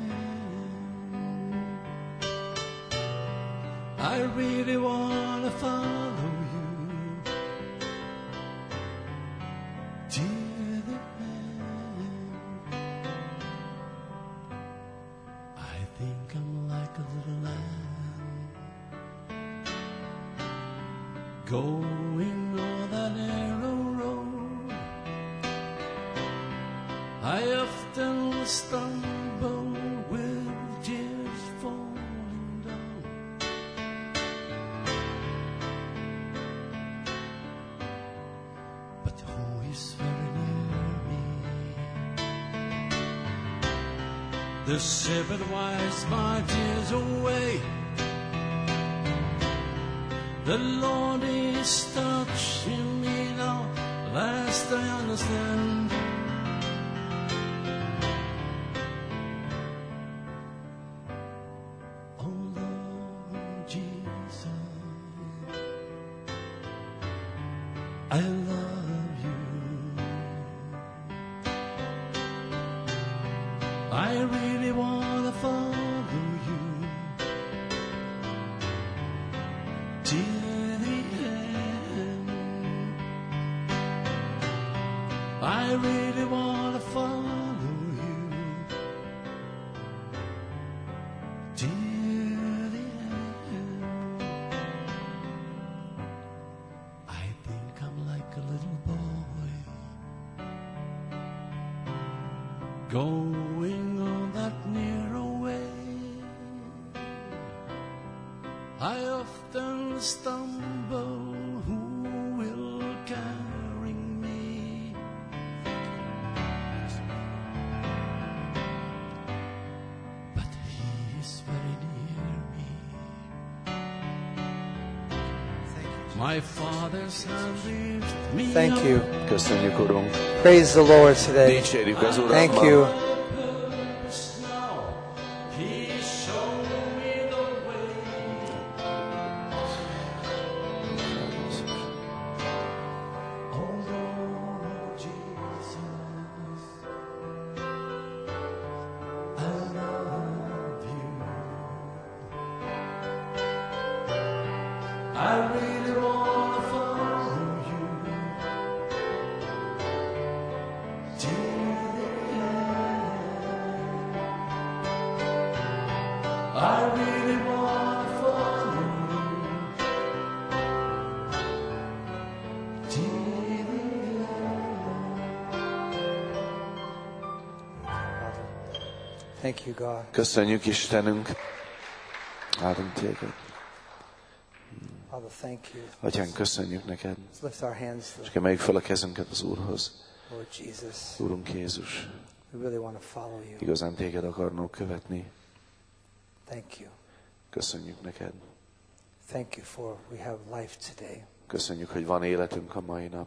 end. I really want to follow you till the end. I think I'm like a little lamb going on that narrow road. I often stumble with tears falling down. But who is very near me? The shepherd wipes my tears away. The Lord is touching me now. Last I understand. Oh Lord Jesus, I love you. I really want to follow you till the end. I really want to follow you till the end. I think I'm like a little boy going on that narrow way. I often stumble, who will carry me? But he is very near me. My Father's hand lifts me Thank up. you. Köszönjük, Urunk. Praise the Lord today. Dicsérjük az Urat Thank ma. you. I really want to follow you till the end. I really want to follow you till the end. Thank you, God. Köszönjük, Istenünk. Áldunk téged. Father, thank you. Atyánk, köszönjük neked. Let's lift our hands. És emeljük fel a kezünket az Úrhoz. Lord Jesus, Úrunk Jézus, We really want to follow you. Igazán téged akarnunk követni. Thank you. Köszönjük neked. Thank you for we have life today. Köszönjük, hogy van életünk a mai nap.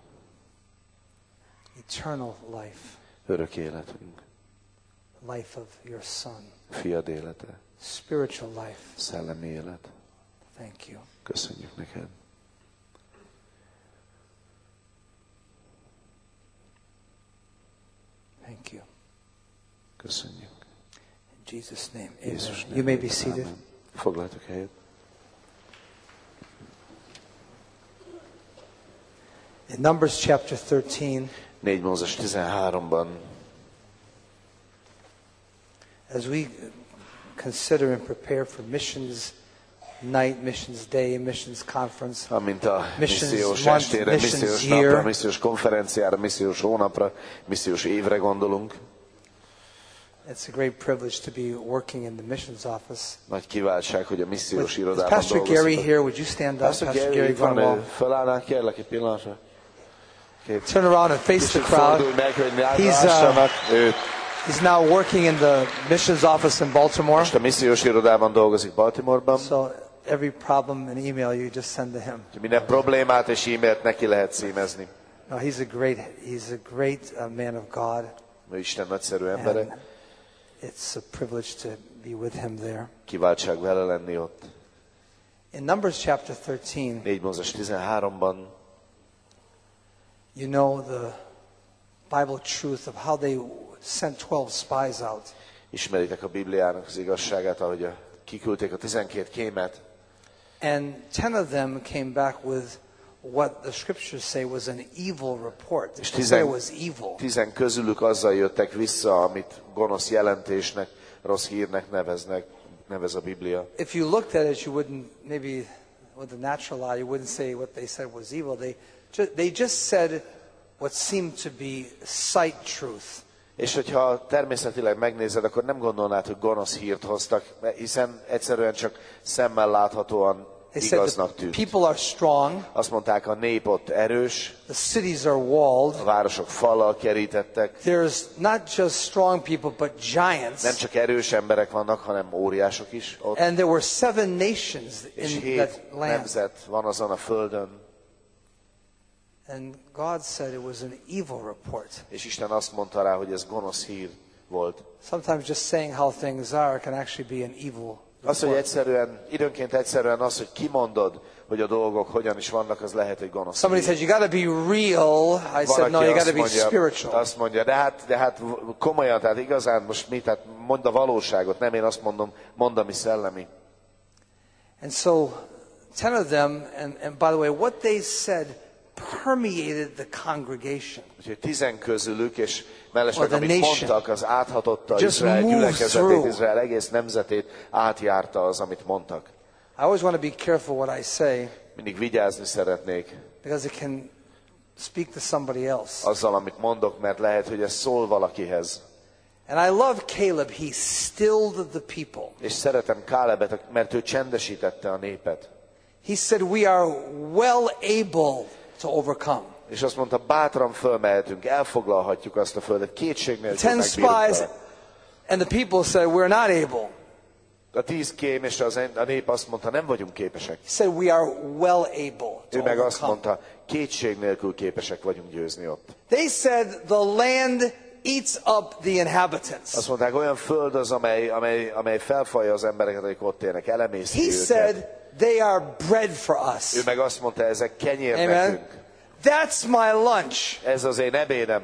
Eternal life. Örök életünk. Life of your son. Fiad élete. Spiritual life. Szellemi élet. Thank you. Köszönjük neked. Thank you. Köszönjük. In Jesus' name. Jézus Amen. You may be seated. Amen. Foglaltok helyet. In Numbers chapter 13, 4 Mózes 13-ban, as we consider and prepare for missions night, missions day, missions conference, amint a Missions missziós month, estére, missions missziós year. napra, missziós konferenciára, missziós hónapra, missziós évre gondolunk. it's a great privilege to be working in the missions office. Nagy kiváltság, hogy a missziós Is irodában Pastor Gary dolgozunk. here? Would you stand up? Pastor Gary, itt Van van, Wall. felállnál, kérlek egy pillanatra. Turn around and face the Kicsit crowd. fordulj meg, hogy He's, lássanak őt. He's now working in the missions office in Baltimore. Most a missziós irodában dolgozik Baltimoreban. So every problem and email you just send to him. Minden problémát és e-mailt neki lehet címezni. No, he's a great man of God, Ő Isten nagyszerű embere. and it's a privilege to be with him there. Kiváltság vele lenni ott. In Numbers chapter 13, 4 Mózes 13-ban you know the Bible truth of how they sent 12 spies out. ismeritek a Bibliának az igazságát, ahogy kiküldték a 12 kémet, And 10 of them came back with what the scriptures say was an evil report. és They say it was evil. 10 közülük azzal jöttek vissza, amit gonosz jelentésnek, rossz hírnek nevez a Biblia. If you looked at it, you wouldn't, maybe with the natural eye, you wouldn't say what they said was evil. They just said what seemed to be sight truth. És hogyha természetileg megnézed, akkor nem gondolnád, hogy gonosz hírt hoztak, hiszen egyszerűen csak szemmel láthatóan They said igaznak the tűnt. people are strong, Azt mondták, a nép ott erős, the cities are walled. a városok fallal kerítettek, There's not just strong people, but giants. nem csak erős emberek vannak, hanem óriások is ott. And there were 7 nations És in 7 that land. nemzet van azon a földön, And God said it was an evil report. és Isten azt mondta rá, hogy ez gonosz hír volt. Sometimes just saying how things are can actually be an evil Az, hogy report. időnként egyszerűen az, hogy kimondod, hogy a dolgok hogyan is vannak, az lehet egy gonosz Somebody hír. said, you got to be real. I said, no, you got to be spiritual. azt mondja, de hát komolyan, tehát igazán most mi, tehát mondd a valóságot, nem én azt mondom, mondd, ami szellemi. And so 10 of them, and by the way, what they said permeated the congregation. Úgyhogy 10 közülük, és mellesleg Or the amit nation. mondtak, az áthatotta Just Izrael moved gyülekezetét, through. Izrael egész nemzetét, átjárta az, amit mondtak. I always want to be careful what I say Mindig vigyázni szeretnék because it can speak to somebody else. azzal, amit mondok, mert lehet, hogy ez szól valakihez. And I love Caleb. He stilled the people. És szeretem Kálebet, mert ő csendesítette a népet. He said, we are well able to overcome. És azt mondta, bátran fölmehetünk, elfoglalhatjuk azt a földet, kétség nélkül 10 megbírunk spies, vele. and the people said, we're not able. A 10 kém, és a nép azt mondta, nem vagyunk képesek. He said, we are well able to Ő meg azt overcome. mondta, kétség nélkül képesek vagyunk győzni ott. They said, the land eats up the inhabitants. Azt mondták, olyan föld az, amely felfalja az embereket, akik ott élnek, elemészti He őket. said, they are bread for us. Ő meg azt mondta, ezek kenyér Amen. nekünk. That's my lunch. Ez az én ebédem.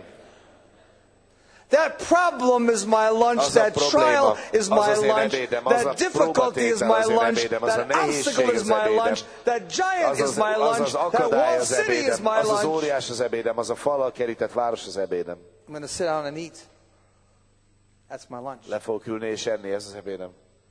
That problem is my lunch. Az a That probléma, trial is az my az én lunch. ebédem, az a That difficulty is próbatétel my az én lunch. ebédem, az a That nehézség obstacle is az my ebédem. lunch. That giant is my Az lunch. az That akadály walled az city is ebédem, my az az lunch. óriás az ebédem, az a fallal kerített város az ebédem. I'm going to sit down and eat. That's my lunch. Le fogok ülni és enni, ez az ebédem.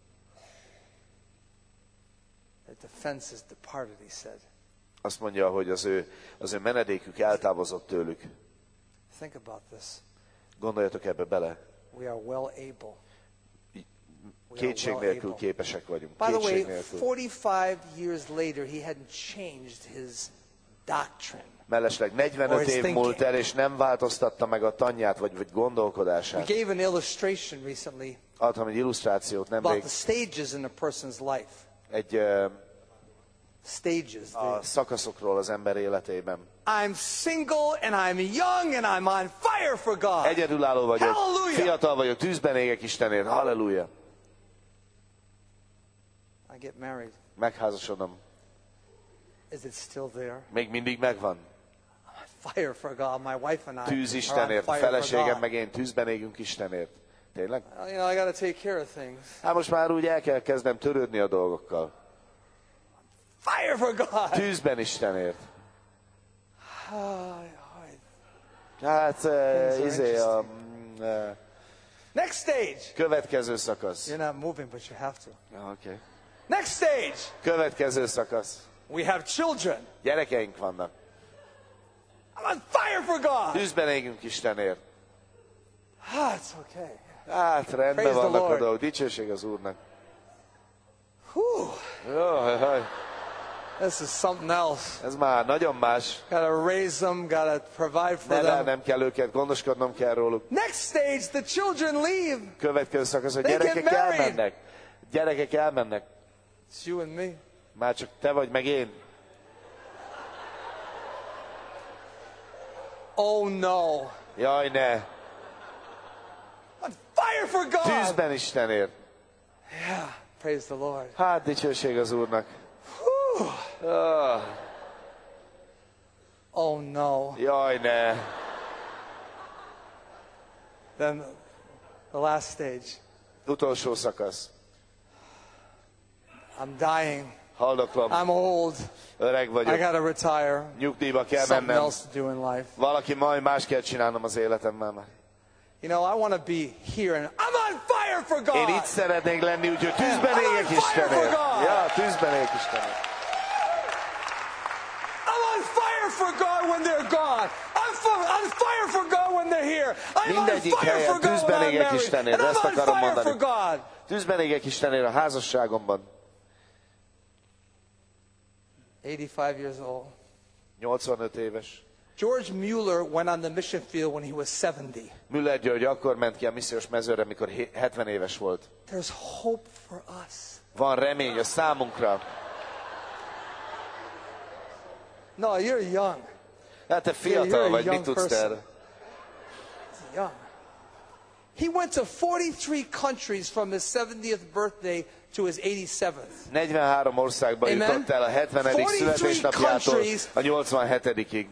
The defense is departed, he said. Azt mondja, hogy az ő menedékük eltávozott tőlük. Think about this. Gondoljatok ebbe bele. We are well able. Kétség nélkül képesek vagyunk. By the Kétség way, nélkül. 45 years later, he hadn't changed his doctrine. Mellesleg 45 Or his év thinking. múlt el, és nem változtatta meg a tanját, vagy We gondolkodását. gave an illustration recently Adtam egy illusztrációt about nemrég, the stages in a person's life. egy Stages. a szakaszokról az ember életében. I'm single and I'm young and I'm on fire for God. Egyedülálló vagyok, Hallelujah! fiatal vagyok, tűzben égek Istenért. Halleluja! I get married. Megházasodom. Is it still there? Még mindig megvan. I'm on fire for God. My wife and I Tűz are on Istenért, a fire for feleségem God. meg én tűzben égünk Istenért. Tényleg? You know, I got to take care of things. Hát most már úgy el kell kezdem törődni a dolgokkal. Fire for God. Tűzben Istenért. Ah, Hát, Next stage. következő szakasz. You're not moving, but you have to. Okay. Next stage. Következő szakasz. We have children. Gyerekeink vannak. I'm on fire for God. Tűzben égünk Istenért. Ah, it's okay. Hát, rendben Praise the vannak a Lord. dolgok. Dicsőség az Úrnak. Whew. Jaj, This is something else. ez már nagyon más. Got to raise them. Got to provide for them. Nevelnem kell őket, gondoskodnom kell róluk. Next stage, the children leave. Következő szakasz, hogy They get gyerekek married. elmennek. Gyerekek elmennek. It's you and me. Már csak te vagy, meg én. Oh no. Jaj, ne. On fire for God. Tűzben Istenért. Yeah. Praise the Lord. Hát, dicsőség az Úrnak. Whew. Ah, Oh no. jaj, ne. Then the last stage. Utolsó szakasz. I'm dying. Haldoklom, I'm old. öreg I vagyok. got to retire. Nyugdíjba kell Something mennem. else to do in life. Valaki majd más kell csinálnom az életemmel már. You know, I want to be here and I'm on fire for God. Én itt szeretnék lenni, úgyhogy tűzben I'm on égek fire Istenért. for God. Ja, tűzben égek Istenért. I'm on fire for God when they're gone. I'm on fire for God when they're here. I'm on Mindegyik fire helyen for God tűzben when I'm égek married. Istenért, And I'm ezt on akarom fire for mondani. God. Tűzben égek Istenért a házasságomban. 85 years old. 85 éves. George Mueller went on the mission field when he was 70. Müller György akkor ment ki a missziós mezőre, mikor 70 éves volt. There's hope for us. Van remény a számunkra. No, you're young. Hát te You're fiatal a vagy, mit young tudsz te person. erre? Young. He went to 43 countries from his 70th birthday to his 87th. 43 országba Amen. jutott el a 70. 43 születésnapjától countries. a 87-ig.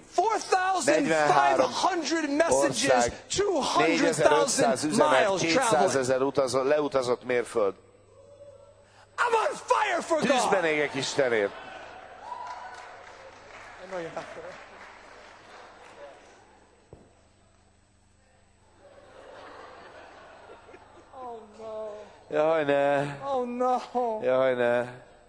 4,500 messages, Ország, 4500 200,000 üzenet, miles 200 traveling. 000 leutazott mérföld. I'm on fire for Tűzben God. égek Istenért. I know you're not there. Oh no. Jaj, ne. Oh no. Jaj, ne.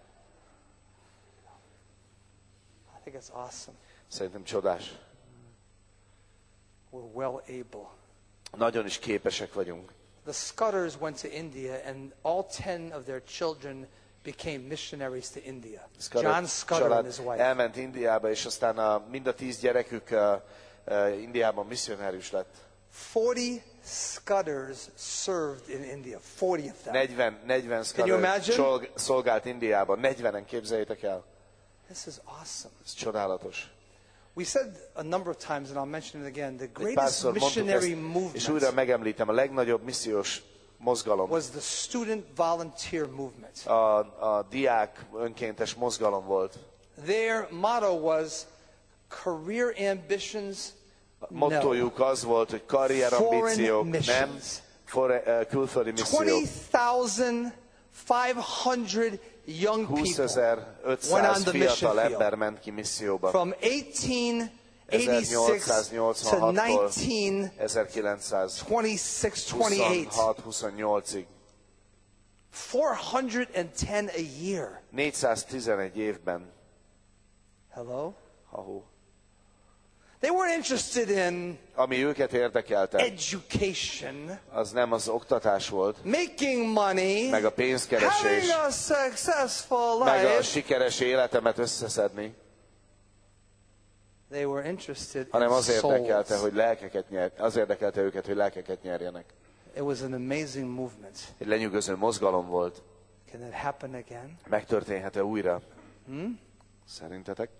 I think it's awesome. Szerintem csodás. We're well able. Nagyon is képesek vagyunk. The Scudders went to India and all 10 of their children became missionaries to India. John Scudder and his wife. elment Indiába, és aztán mind a 10 gyerekük Indiában misszionárius lett. 40 Scudders served in India. 40 of them. 40 Can you imagine? Scudder szolgált Indiában. 40-en, képzeljétek el. This is awesome. Ez csodálatos. We said a number of times, and I'll mention it again, the Egy greatest párszor mondtuk missionary ezt, és újra movement megemlítem, a legnagyobb missziós mozgalom was the student volunteer movement. a diák önkéntes mozgalom volt. Their motto was career ambitions, Mottójuk az volt, hogy karrierambíciók, Foreign nem missions. Külföldi missziók. 20,500 young people 20.500 went on the mission fiatal ember field. ment ki misszióba. From 1886 to 1926-28. 1926-28-ig. 410 a year. 411 évben. Hello? Ahó. They weren't interested in Ami őket érdekelte, education, az nem az oktatás volt, making money, meg a pénzkeresés, having a successful meg a life. sikeres életemet összeszedni. They were interested hanem in az érdekelte, souls. hogy az érdekelte őket, hogy lelkeket nyerjenek. It was an amazing movement. Egy lenyűgöző mozgalom volt. Can it happen again? Megtörténhet-e újra? Szerintetek?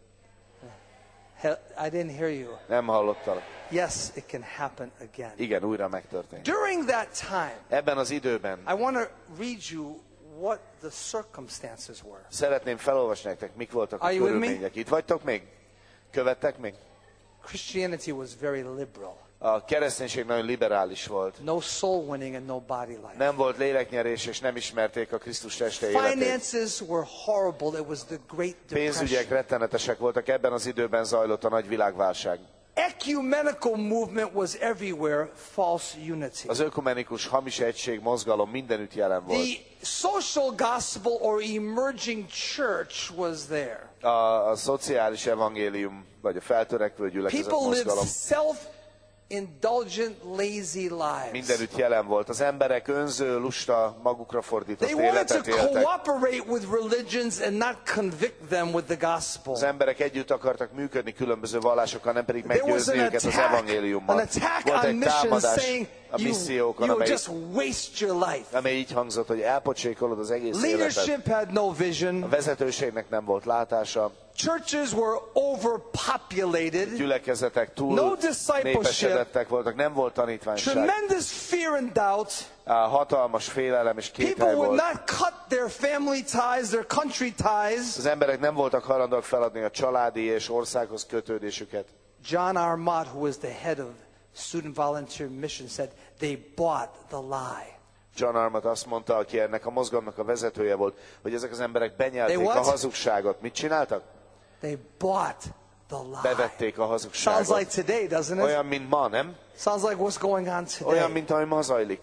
I didn't hear you. Nem hallottalak. Yes, it can happen again. Igen, újra megtörtént. During that time, Ebben az időben I want to read you what the circumstances were. szeretném felolvasni nektek, mik voltak a Are you with me? körülmények. Itt vagytok még? Követtek még? Christianity was very liberal. A kereszténység nagyon liberális volt. No soul winning and no body life. Nem volt léleknyerés, és nem ismerték a Krisztus teste életét. Finances were horrible. It was the Great Pénzügyek Depression. rettenetesek voltak, ebben az időben zajlott a nagy világválság. Ecumenical movement was everywhere, false unity. Az ökumenikus hamis egység mozgalom mindenütt jelen volt. The social gospel or emerging church was there. A szociális evangélium, vagy a feltörekvő gyülekezet People lived mozgalom self-indulgent, lazy lives. mindenütt jelen volt. Az emberek önző, lusta, magukra fordított They wanted életet to éltek. cooperate with religions and not convict them with the gospel. Az emberek együtt akartak működni különböző vallásokkal, nem pedig There was meggyőzni an őket az attack evangéliummal. Volt on egy missions támadás saying a missziókon, you amely, just waste your life. amely így hangzott, hogy elpocsékolod az egész életet. Leadership had no A vision. vezetőségnek nem volt látása, Churches were overpopulated. gyülekezetek túl No discipleship. népesedettek voltak, nem volt tanítványság. Tremendous fear and doubt. Hatalmas félelem és People kételj would volt. not cut their family ties, their country ties. Az emberek nem voltak hajlandóak feladni a családi és országhoz kötődésüket. John R. Mott, who was the head of Student Volunteer Mission, said they bought the lie. John Armat azt mondta, aki ennek a mozgalomnak a vezetője volt, hogy ezek az emberek benyelték They a what? hazugságot. Mit csináltak? They bought the lie. Bevették a Sounds hazugságot. like today, doesn't it? Olyan, mint ma, nem? Sounds like what's going on today. Olyan, mint ami ma zajlik.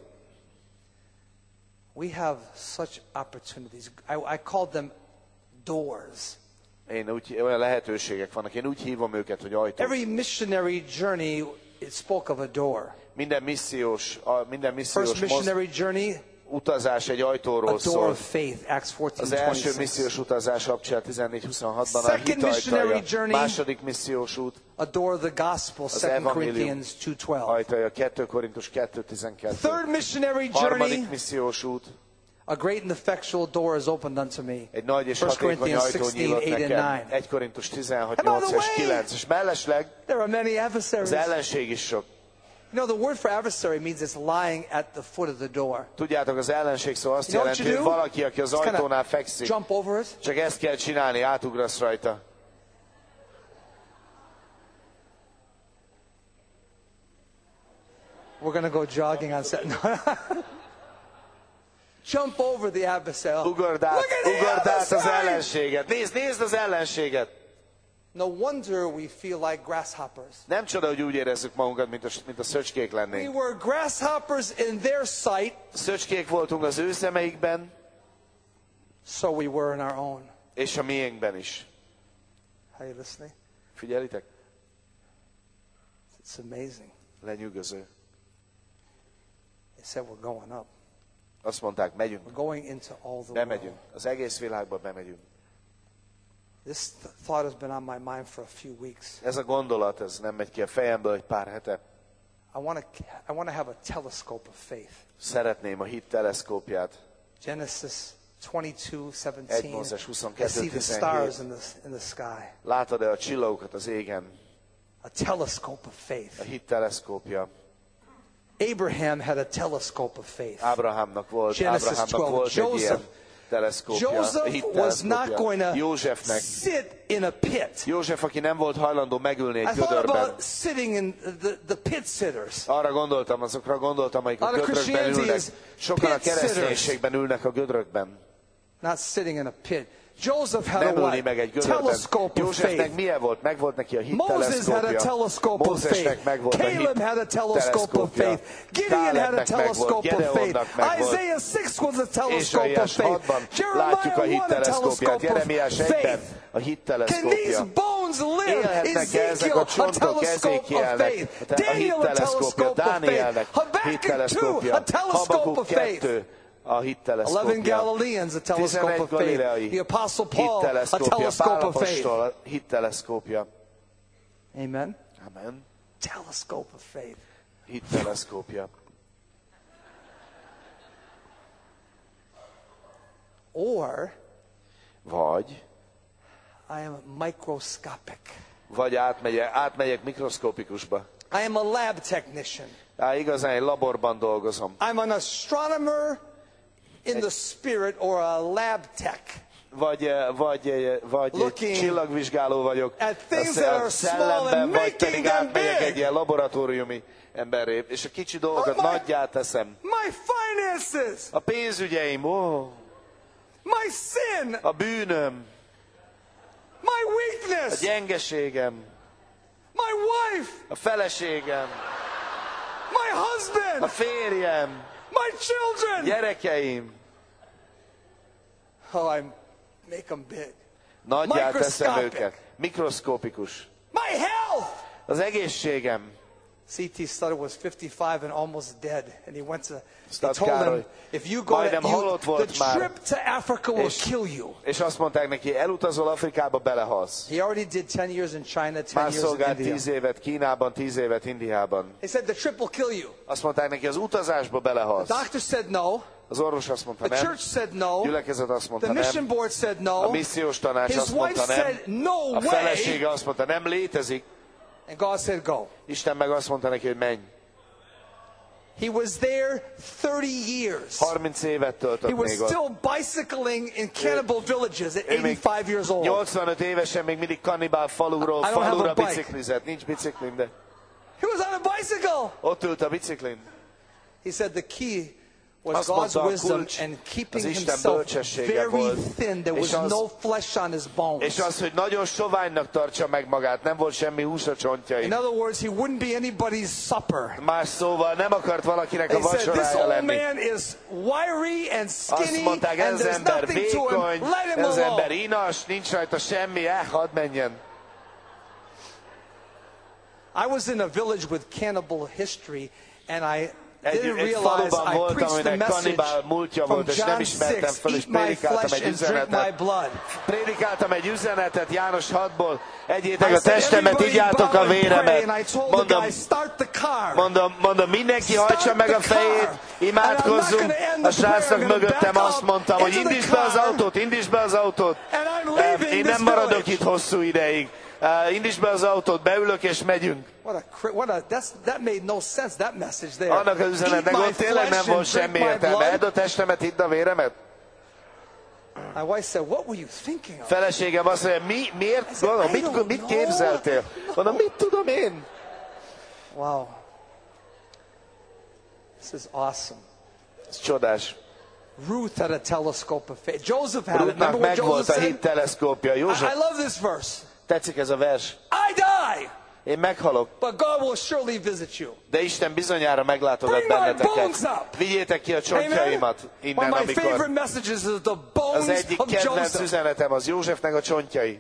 We have such opportunities. I called them doors. Olyan lehetőségek vannak, én úgy hívom őket, hogy ajtók. Every missionary journey, it spoke of a door. Minden missziós First missionary journey, utazás egy ajtóról a door szól. of faith, Acts Az első 14:26. missziós utazás Abcsel 14:26-ban a Second hit missionary ajtaja. journey, Második missziós út a door of the gospel, az 2 evangélium Corinthians 2:12. ajtaja, 2 Korintus 2:12. Third missionary Harmadik journey, missziós út, a great and effectual door is opened unto me. egy nagy és 1 hatékony Corinthians ajtó 16, nyílt 8 and nekem. 9. 1 Korintus 16, And by 8 the és way, 9. És mellesleg There are many adversaries. az ellenség is sok. You know, the word for adversary means it's lying at the foot of the door. Tudjátok, az ellenség szó azt You know what jelenti, you hogy do? valaki, aki az Just kinda ajtónál fekszik. Jump over it. Csak ezt kell csinálni, átugrasz rajta. We're going to go jogging on set. Jump over the adversary. Ugord Look át, at the ugord át az adversary! ellenséget. Nézd az ellenséget. No wonder we feel like grasshoppers. Nem csoda, hogy úgy érezzük magunkat, mint a szöcskék We lennénk. were grasshoppers in their sight, Szöcskék voltunk az ő szemeikben, so we were in our own. és a miénkben is. Are you listening? Figyelitek? It's amazing. Lenyűgöző. They said we're going up. Azt mondták, megyünk. We're going into all the Bemegyünk. world. Az egész világba bemegyünk. This thought has been on my mind for a few weeks. Ez a gondolat, ez nem megy ki a fejemből egy pár hete. I want to have a telescope of faith. Szeretném a hit teleszkópját. Genesis 22:17. 1 Mózes I see the 22:17. stars in the sky. Látod-e a csillagokat az égen? A telescope of faith. A hit teleszkópja. Abraham had a telescope of faith. Ábrahámnak volt Genesis 12. egy ilyen teleszkópja, a Joseph hit was not teleszkópja. going to Józsefnek. sit in a pit. József, aki nem volt hajlandó megülni egy I thought gödörben. about sitting in the pit sitters. Azokra gondoltam, akik a A lot of gödrökben Christianity ülnek. is Sokan a pit sitters. kereszténységben ülnek a gödrökben. Not sitting in a pit. Joseph had a Nem ülni meg egy what? gödörben. Telescope of Józsefnek faith. milyen volt? Megvolt neki a hit Moses had a teleszkópja. telescope of Mózesnek faith. megvolt a hit Caleb had a telescope of teleszkópja. faith. Gideon had a Kálebnek megvolt, telescope of Gedeonnak faith. megvolt. Isaiah 6 was a telescope of Ézsaiás faith. 6-ban látjuk a Jeremiah hit 1 a teleszkópját. telescope of Jeremiás 1-ben faith. a hit Can these teleszkópja. bones live? Élhetnek-e ezek Ezekiel, a a csontok? telescope of Ezékielnek faith. a Daniel, a hit teleszkópja. telescope of faith. Dánielnek hit Habakkuk 2, teleszkópja. a telescope Habakuk of faith. 2 a hit 11 teleszkópja. Galileans, a telescope 11 of faith. galileai The Apostle hit Paul, a teleszkópja. telescope Pál of faith. apostol, hit teleszkópja. Amen. Amen. Telescope of faith. Hit teleszkópja. Or Vagy I am microscopic. Vagy átmegyek mikroszkopikusba. I am a lab technician. Igazán egy laborban dolgozom. I'm an astronomer in the spirit or a lab tech. Vagy egy csillagvizsgáló vagyok at things that are a small and szellemben, vagy pedig making them átmegyek egy big. ilyen laboratóriumi emberré, és a kicsi dolgokat nagyjá teszem. My finances, A pénzügyeim, my sin, a bűnöm, my a weakness, gyengeségem, my wife, a feleségem, my husband, a férjem, my children. gyerekeim. Oh, I make them big. Nagyjá teszem Microscopic. őket. Mikroszkopikus. My health. Az egészségem. C.T. Studd was 55 and almost dead, and he went to. He Studd told Károly him, if you go majdnem to halott the volt már. trip to Africa will És- kill you. És azt mondták neki, elutazol Afrikába, belehalsz. He already did 10 years in China, 10 Már years in szolgált India. 10 évet Kínában, 10 évet Indiában. He said the trip will kill you. Azt mondták neki, az utazásba The belehalsz. doctor said no. Az orvos azt mondta, The nem. church said no. Gyülekezet azt mondta, The mission nem. board said A no. missziós tanács His azt wife mondta, said nem. no A way. felesége azt mondta, nem létezik. And God said go. Isten meg azt mondta neki, hogy menj. He was there 30 years. 30 évet He töltött was még ott. still bicycling in cannibal villages at Ő még 85 years old. 85 évesen még mindig kannibál faluról I don't have falura a bike. biciklizett. Nincs biciklim, de He was on a bicycle. ott ült a biciklin. He said the key was Azt God's mondta, a wisdom kulcs and keeping az Isten himself bölcsessége very volt. thin. There És was az- no flesh on his bones. És az, hogy nagyon soványnak tartsa meg magát, nem volt semmi hús a csontjain. In other words, he wouldn't be anybody's supper. Más szóval nem akart valakinek a They said, this vacsorája old lenni. man is wiry and Azt skinny, mondták, and ez az there's ember nothing to him. vékony, Let him ez az ember alone. inas, nincs rajta semmi, hadd menjen. I was in a village with cannibal history, and I Egy didn't realize faluban I voltam, preached the aminek kannibál message múltja from volt, és nem John ismertem 6, föl, és eat my prédikáltam flesh egy and drink my üzenetet. blood. Prédikáltam egy üzenetet János 6-ból, egyétek I a said, testemet, everybody igyátok bow a and pray, véremet. and I told the Mondom, guy, start the car. mondom, mindenki Start hajtsa meg a the car. fejét, imádkozzunk. And I'm not gonna end the A srácnak prayer, I'm gonna mögöttem back azt up mondtam, hogy into the indítsd be az car. autót, indítsd be az autót. And I'm leaving Én this nem maradok village. itt hosszú ideig. Indítsd be az autót, beülök és megyünk. That made no sense, that message there. Annak az üzenetnek Eat my ott tényleg nem flesh volt and drink semmi my értelme. Edd blood. a testemet, hidd a véremet. My wife said, what were you thinking of? Feleségem azt mondja, miért gondolom, I don't mit know. képzeltél? Mondom, mit tudom én? Wow. This is awesome. Ez csodás. Ruth had a telescope of faith. Joseph had it. Ruthnak Remember what megvolt Joseph a hit said? teleszkópja. I József, love this verse. tetszik ez a vers? I die, Én meghalok, but God will surely visit you. de Isten bizonyára meglátogat Bring my bones benneteket. up. Vigyétek ki a Amen? csontjaimat One innen, of my favorite amikor messages is the az bones egyik of kedvenc Joseph. üzenetem az Józsefnek a csontjai.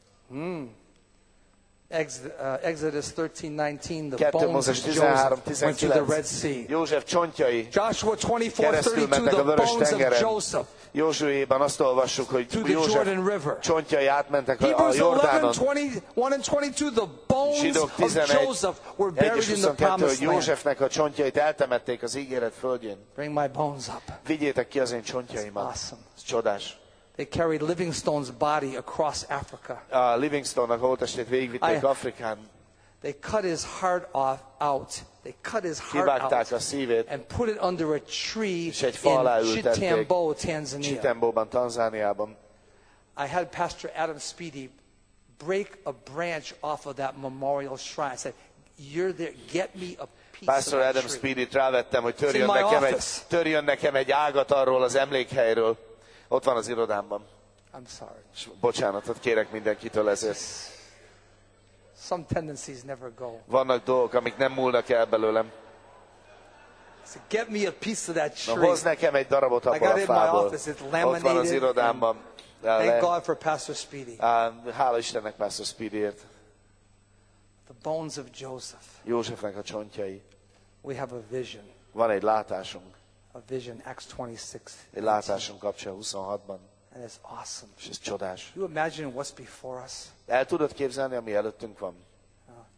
Exodus 13:19, the 2 bones of Mózes Joseph went through the Red 13:19. Sea. József csontjai Joshua keresztül 24:32, mentek a the vörös bones of tengeren. Joseph Józsuéban azt olvassuk, hogy through the József Jordan River. csontjai átmentek a Hebrews Jordánon. 11:21 and 22, the bones Zsidók of 11, Joseph were 1 buried és in the 22, hogy promised land. Józsefnek a csontjait eltemették az ígéret földjén. Bring my bones up. Vigyétek ki az én csontjaimat. Awesome. Ez csodás. They carried Livingstone's body across Africa. A Livingstone-nak holttestét végigvitték I- Afrikán. They cut his heart out. They cut his heart Kivágták a out szívét, and put it under a tree és egy fa alá in ültették. Chitambo, Tanzania. Chitembóban, Tanzániában. I had Pastor Adam Speedy break a branch off of that memorial shrine. I said, "You're there. Get me a piece Pastor of that Adam tree." Speedy-t rávettem, hogy in my office. törjön nekem egy ágat arról az emlékhelyről. Ott van az irodámban. I'm sorry. És bocsánatot kérek mindenkitől ezért. Some tendencies never go. Vannak dolgok, amik nem múlnak el belőlem. I said, "Get me a piece of that Na, tree." hozz nekem egy darabot I abból got a it in my fából. office. It's Ott van az laminated. irodámban. Thank God for Pastor Speedy. Hála Istennek Pastor Speedyért. The bones of Joseph. Józsefnek a csontjai. We have a vision. Van egy látásunk. A vision, Acts 26. Egy látásunk kapcsán 26-ban. And it's awesome. És ez csodás. You imagine what's before us? El tudod képzelni, ami előttünk van?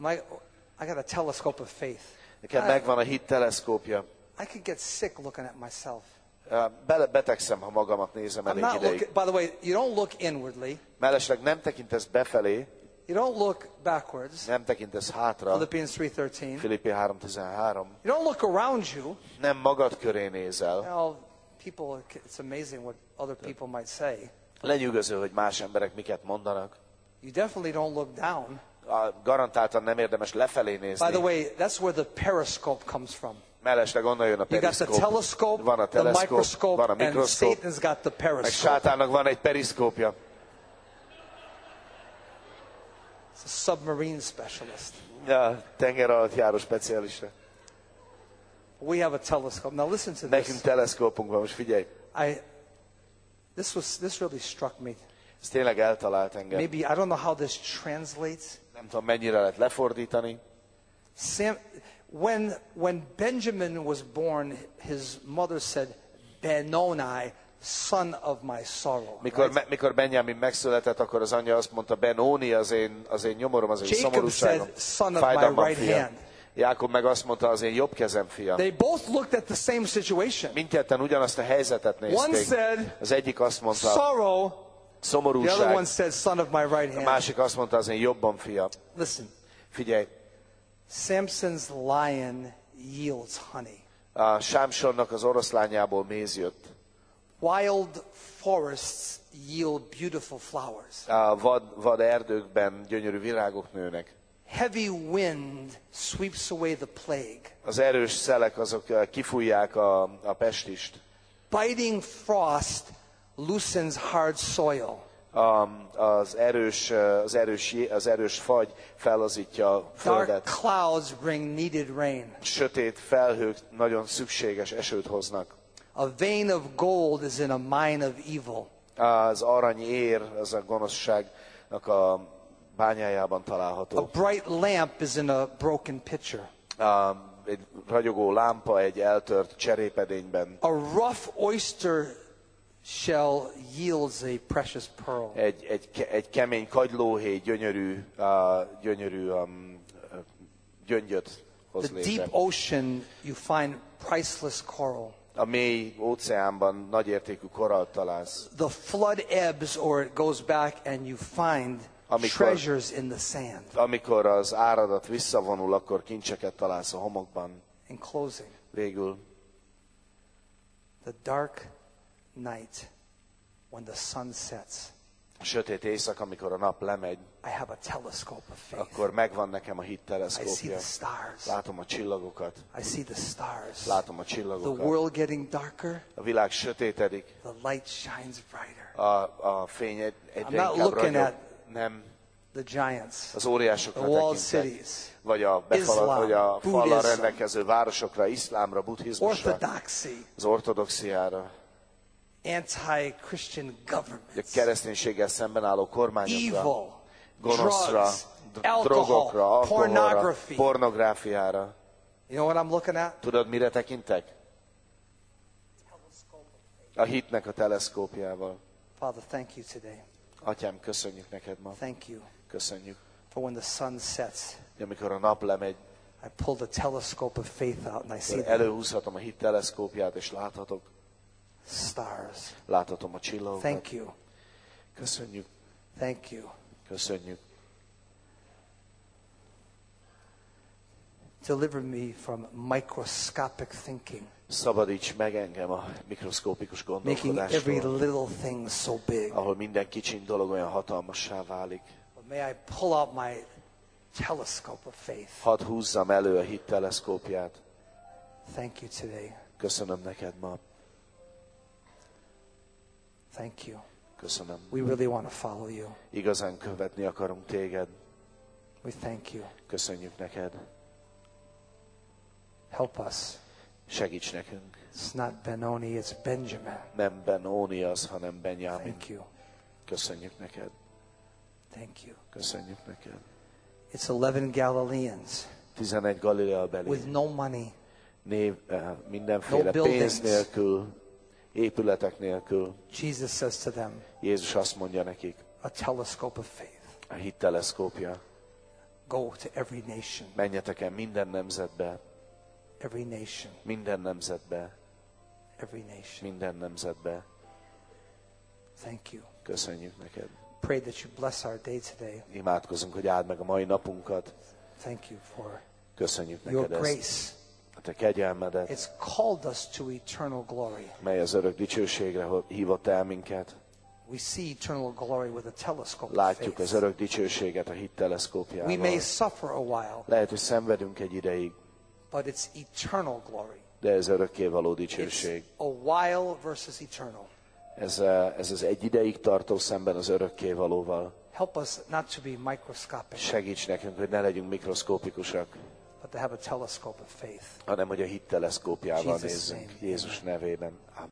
I got a telescope of faith. Nekem megvan a hit teleszkópja. I could get sick looking at myself. Betegszem, ha magamat nézem elég ideig. By the way, you don't look inwardly. Mellesleg nem tekintesz befelé, You don't look backwards. nem tekintesz hátra. Philippians 3:13. Filippi 3:13. You don't look around you. Nem magad köré nézel. Well, people, it's amazing what other people might say. Lenyűgöző, hogy más emberek miket mondanak. You definitely don't look down. Garantáltan nem érdemes lefelé By nézni. the way, that's where the periscope comes from. Mellesleg onnan jön a You got the periszkóp. telescope, Van a the teleszkóp, microscope, van a and mikroszkóp, Satan's got the meg periscope. sátának van egy periszkópja. It's a submarine specialist. Ja, tenger alatt járó specialista. We have a telescope. Now listen to Nekünk this. teleszkópunk van, most figyelj. This really struck me. Ez tényleg eltalált engem. Maybe I don't know how this translates. Nem tudom, mennyire lehet lefordítani. When Benjamin was born, his mother said, Benoni, son of my sorrow. Mikor Benjamin megszületett, akkor az anyja azt mondta, Benoni az én nyomorom, az én szomorúságom, said, son of my fájdalmam right fia. hand. Jákob meg azt mondta, az én jobb kezem fia. They both looked at the same situation. Mindketten ugyanazt a helyzetet One nézték. said, Az egyik azt mondta, sorrow. The other szomorúság. one said, son of my right A hand. másik azt mondta, az én jobbam fia. Listen, Figyelj, Samson's lion yields honey. a Sámsonnak az oroszlányából méz jött. Wild forests yield beautiful flowers. A vad erdőkben gyönyörű virágok nőnek. Heavy wind sweeps away the plague. Az erős szelek azok kifújják a pestist. Biting frost loosens hard soil. Az erős fagy fellazítja a földet. Dark clouds bring needed rain. Sötét felhők nagyon szükséges esőt hoznak. A vein of gold is in a mine of evil. Az arany ér, az a gonoszságnak a bányájában A található. bright lamp is in a broken pitcher. Egy ragyogó lámpa egy eltört cserépedényben. A rough oyster shell yields a precious pearl. Egy kemény kagylóhéj gyönyörű gyöngyöt hoz The létre. deep ocean you find priceless coral. A mély óceánban nagyértékű korallt találsz. The flood ebbs or it goes back and you find treasures in the sand. Amikor az áradat visszavonul, akkor kincseket találsz a homokban. In closing, Végül the dark night when the sun sets, a sötét éjszaka, amikor a nap lemegy, I have a telescope of faith. akkor megvan nekem a hit I see teleszkópja. the stars. Látom a csillagokat. I see the stars. Látom a The csillagokat. world getting darker, A világ sötétedik. the light shines brighter. A fény I'm egyre not inkább looking ragyog. at Nem the giants, az óriásokra the walled tekintek, cities, vagy a Islam, vagy a fallal Buddhism, rendelkező városokra, iszlámra, buddhizmusra, orthodoxy, az ortodoxiára, anti-Christian a governments, kereszténységgel szemben álló kormányokra, evil, gonoszra, drugs, drogokra, alcohol, alkoholra, pornography. pornográfiára. You know what I'm looking at? Tudod, mire tekintek? A hitnek a teleszkópjával. Father, thank you today. Atyám, köszönjük neked ma. Thank you Köszönjük. for when the sun sets, De amikor a nap lemegy, I pull the telescope of faith out and I see akkor the előhúzhatom a hit teleszkópját, és láthatok. stars. Láthatom a csillagokat. Thank you. Köszönjük. Thank you. Köszönjük. Deliver me from microscopic thinking, Szabadíts meg engem a mikroszkópikus making every gondolkodásról, little thing so big. ahol minden kicsin dolog olyan hatalmassá válik. But may I pull out my telescope of faith. Hadd húzzam elő a hit teleszkópját. Thank you today. Köszönöm neked ma. Thank you. Köszönöm. We really want to follow you. Igazán követni akarunk téged. We thank you. Köszönjük neked. Help us. Segíts nekünk. It's not Benoni, it's Benjamin. Nem Benoni az, hanem Benjamin. Thank you. Köszönjük neked. Thank you. Köszönjük neked. It's 11 Galileans 11 Galilea beli. with no money, Mindenféle No buildings. pénz nélkül, épületek nélkül. Jesus says to them, Jézus azt mondja nekik, a telescope of faith. a hit teleszkópja. Go to every nation. Menjetek el minden nemzetbe, Every nation. minden nemzetbe, Every nation. minden nemzetbe. Thank you. Köszönjük neked. Pray that you bless our day today. Imádkozunk, hogy áld meg a mai napunkat. Thank you for Köszönjük your neked ezt. grace. A te kegyelmedet, It's called us to eternal glory. mely az örök dicsőségre hívott el minket. We see eternal glory with a telescope of Látjuk az faith. örök dicsőséget a hit We may teleszkópjával. suffer a while, Lehet, hogy szenvedünk egy ideig, but it's eternal glory. de ez örökkévaló It's dicsőség. a while versus eternal. Ez az egy ideig tartó szemben az örökkévalóval. Help us not to be microscopic, Segíts nekünk, hogy ne legyünk mikroszkópikusak, but to have a telescope of faith. hanem hogy a hit teleszkópjával Jesus' nézzünk. name. Jézus nevében. Amen.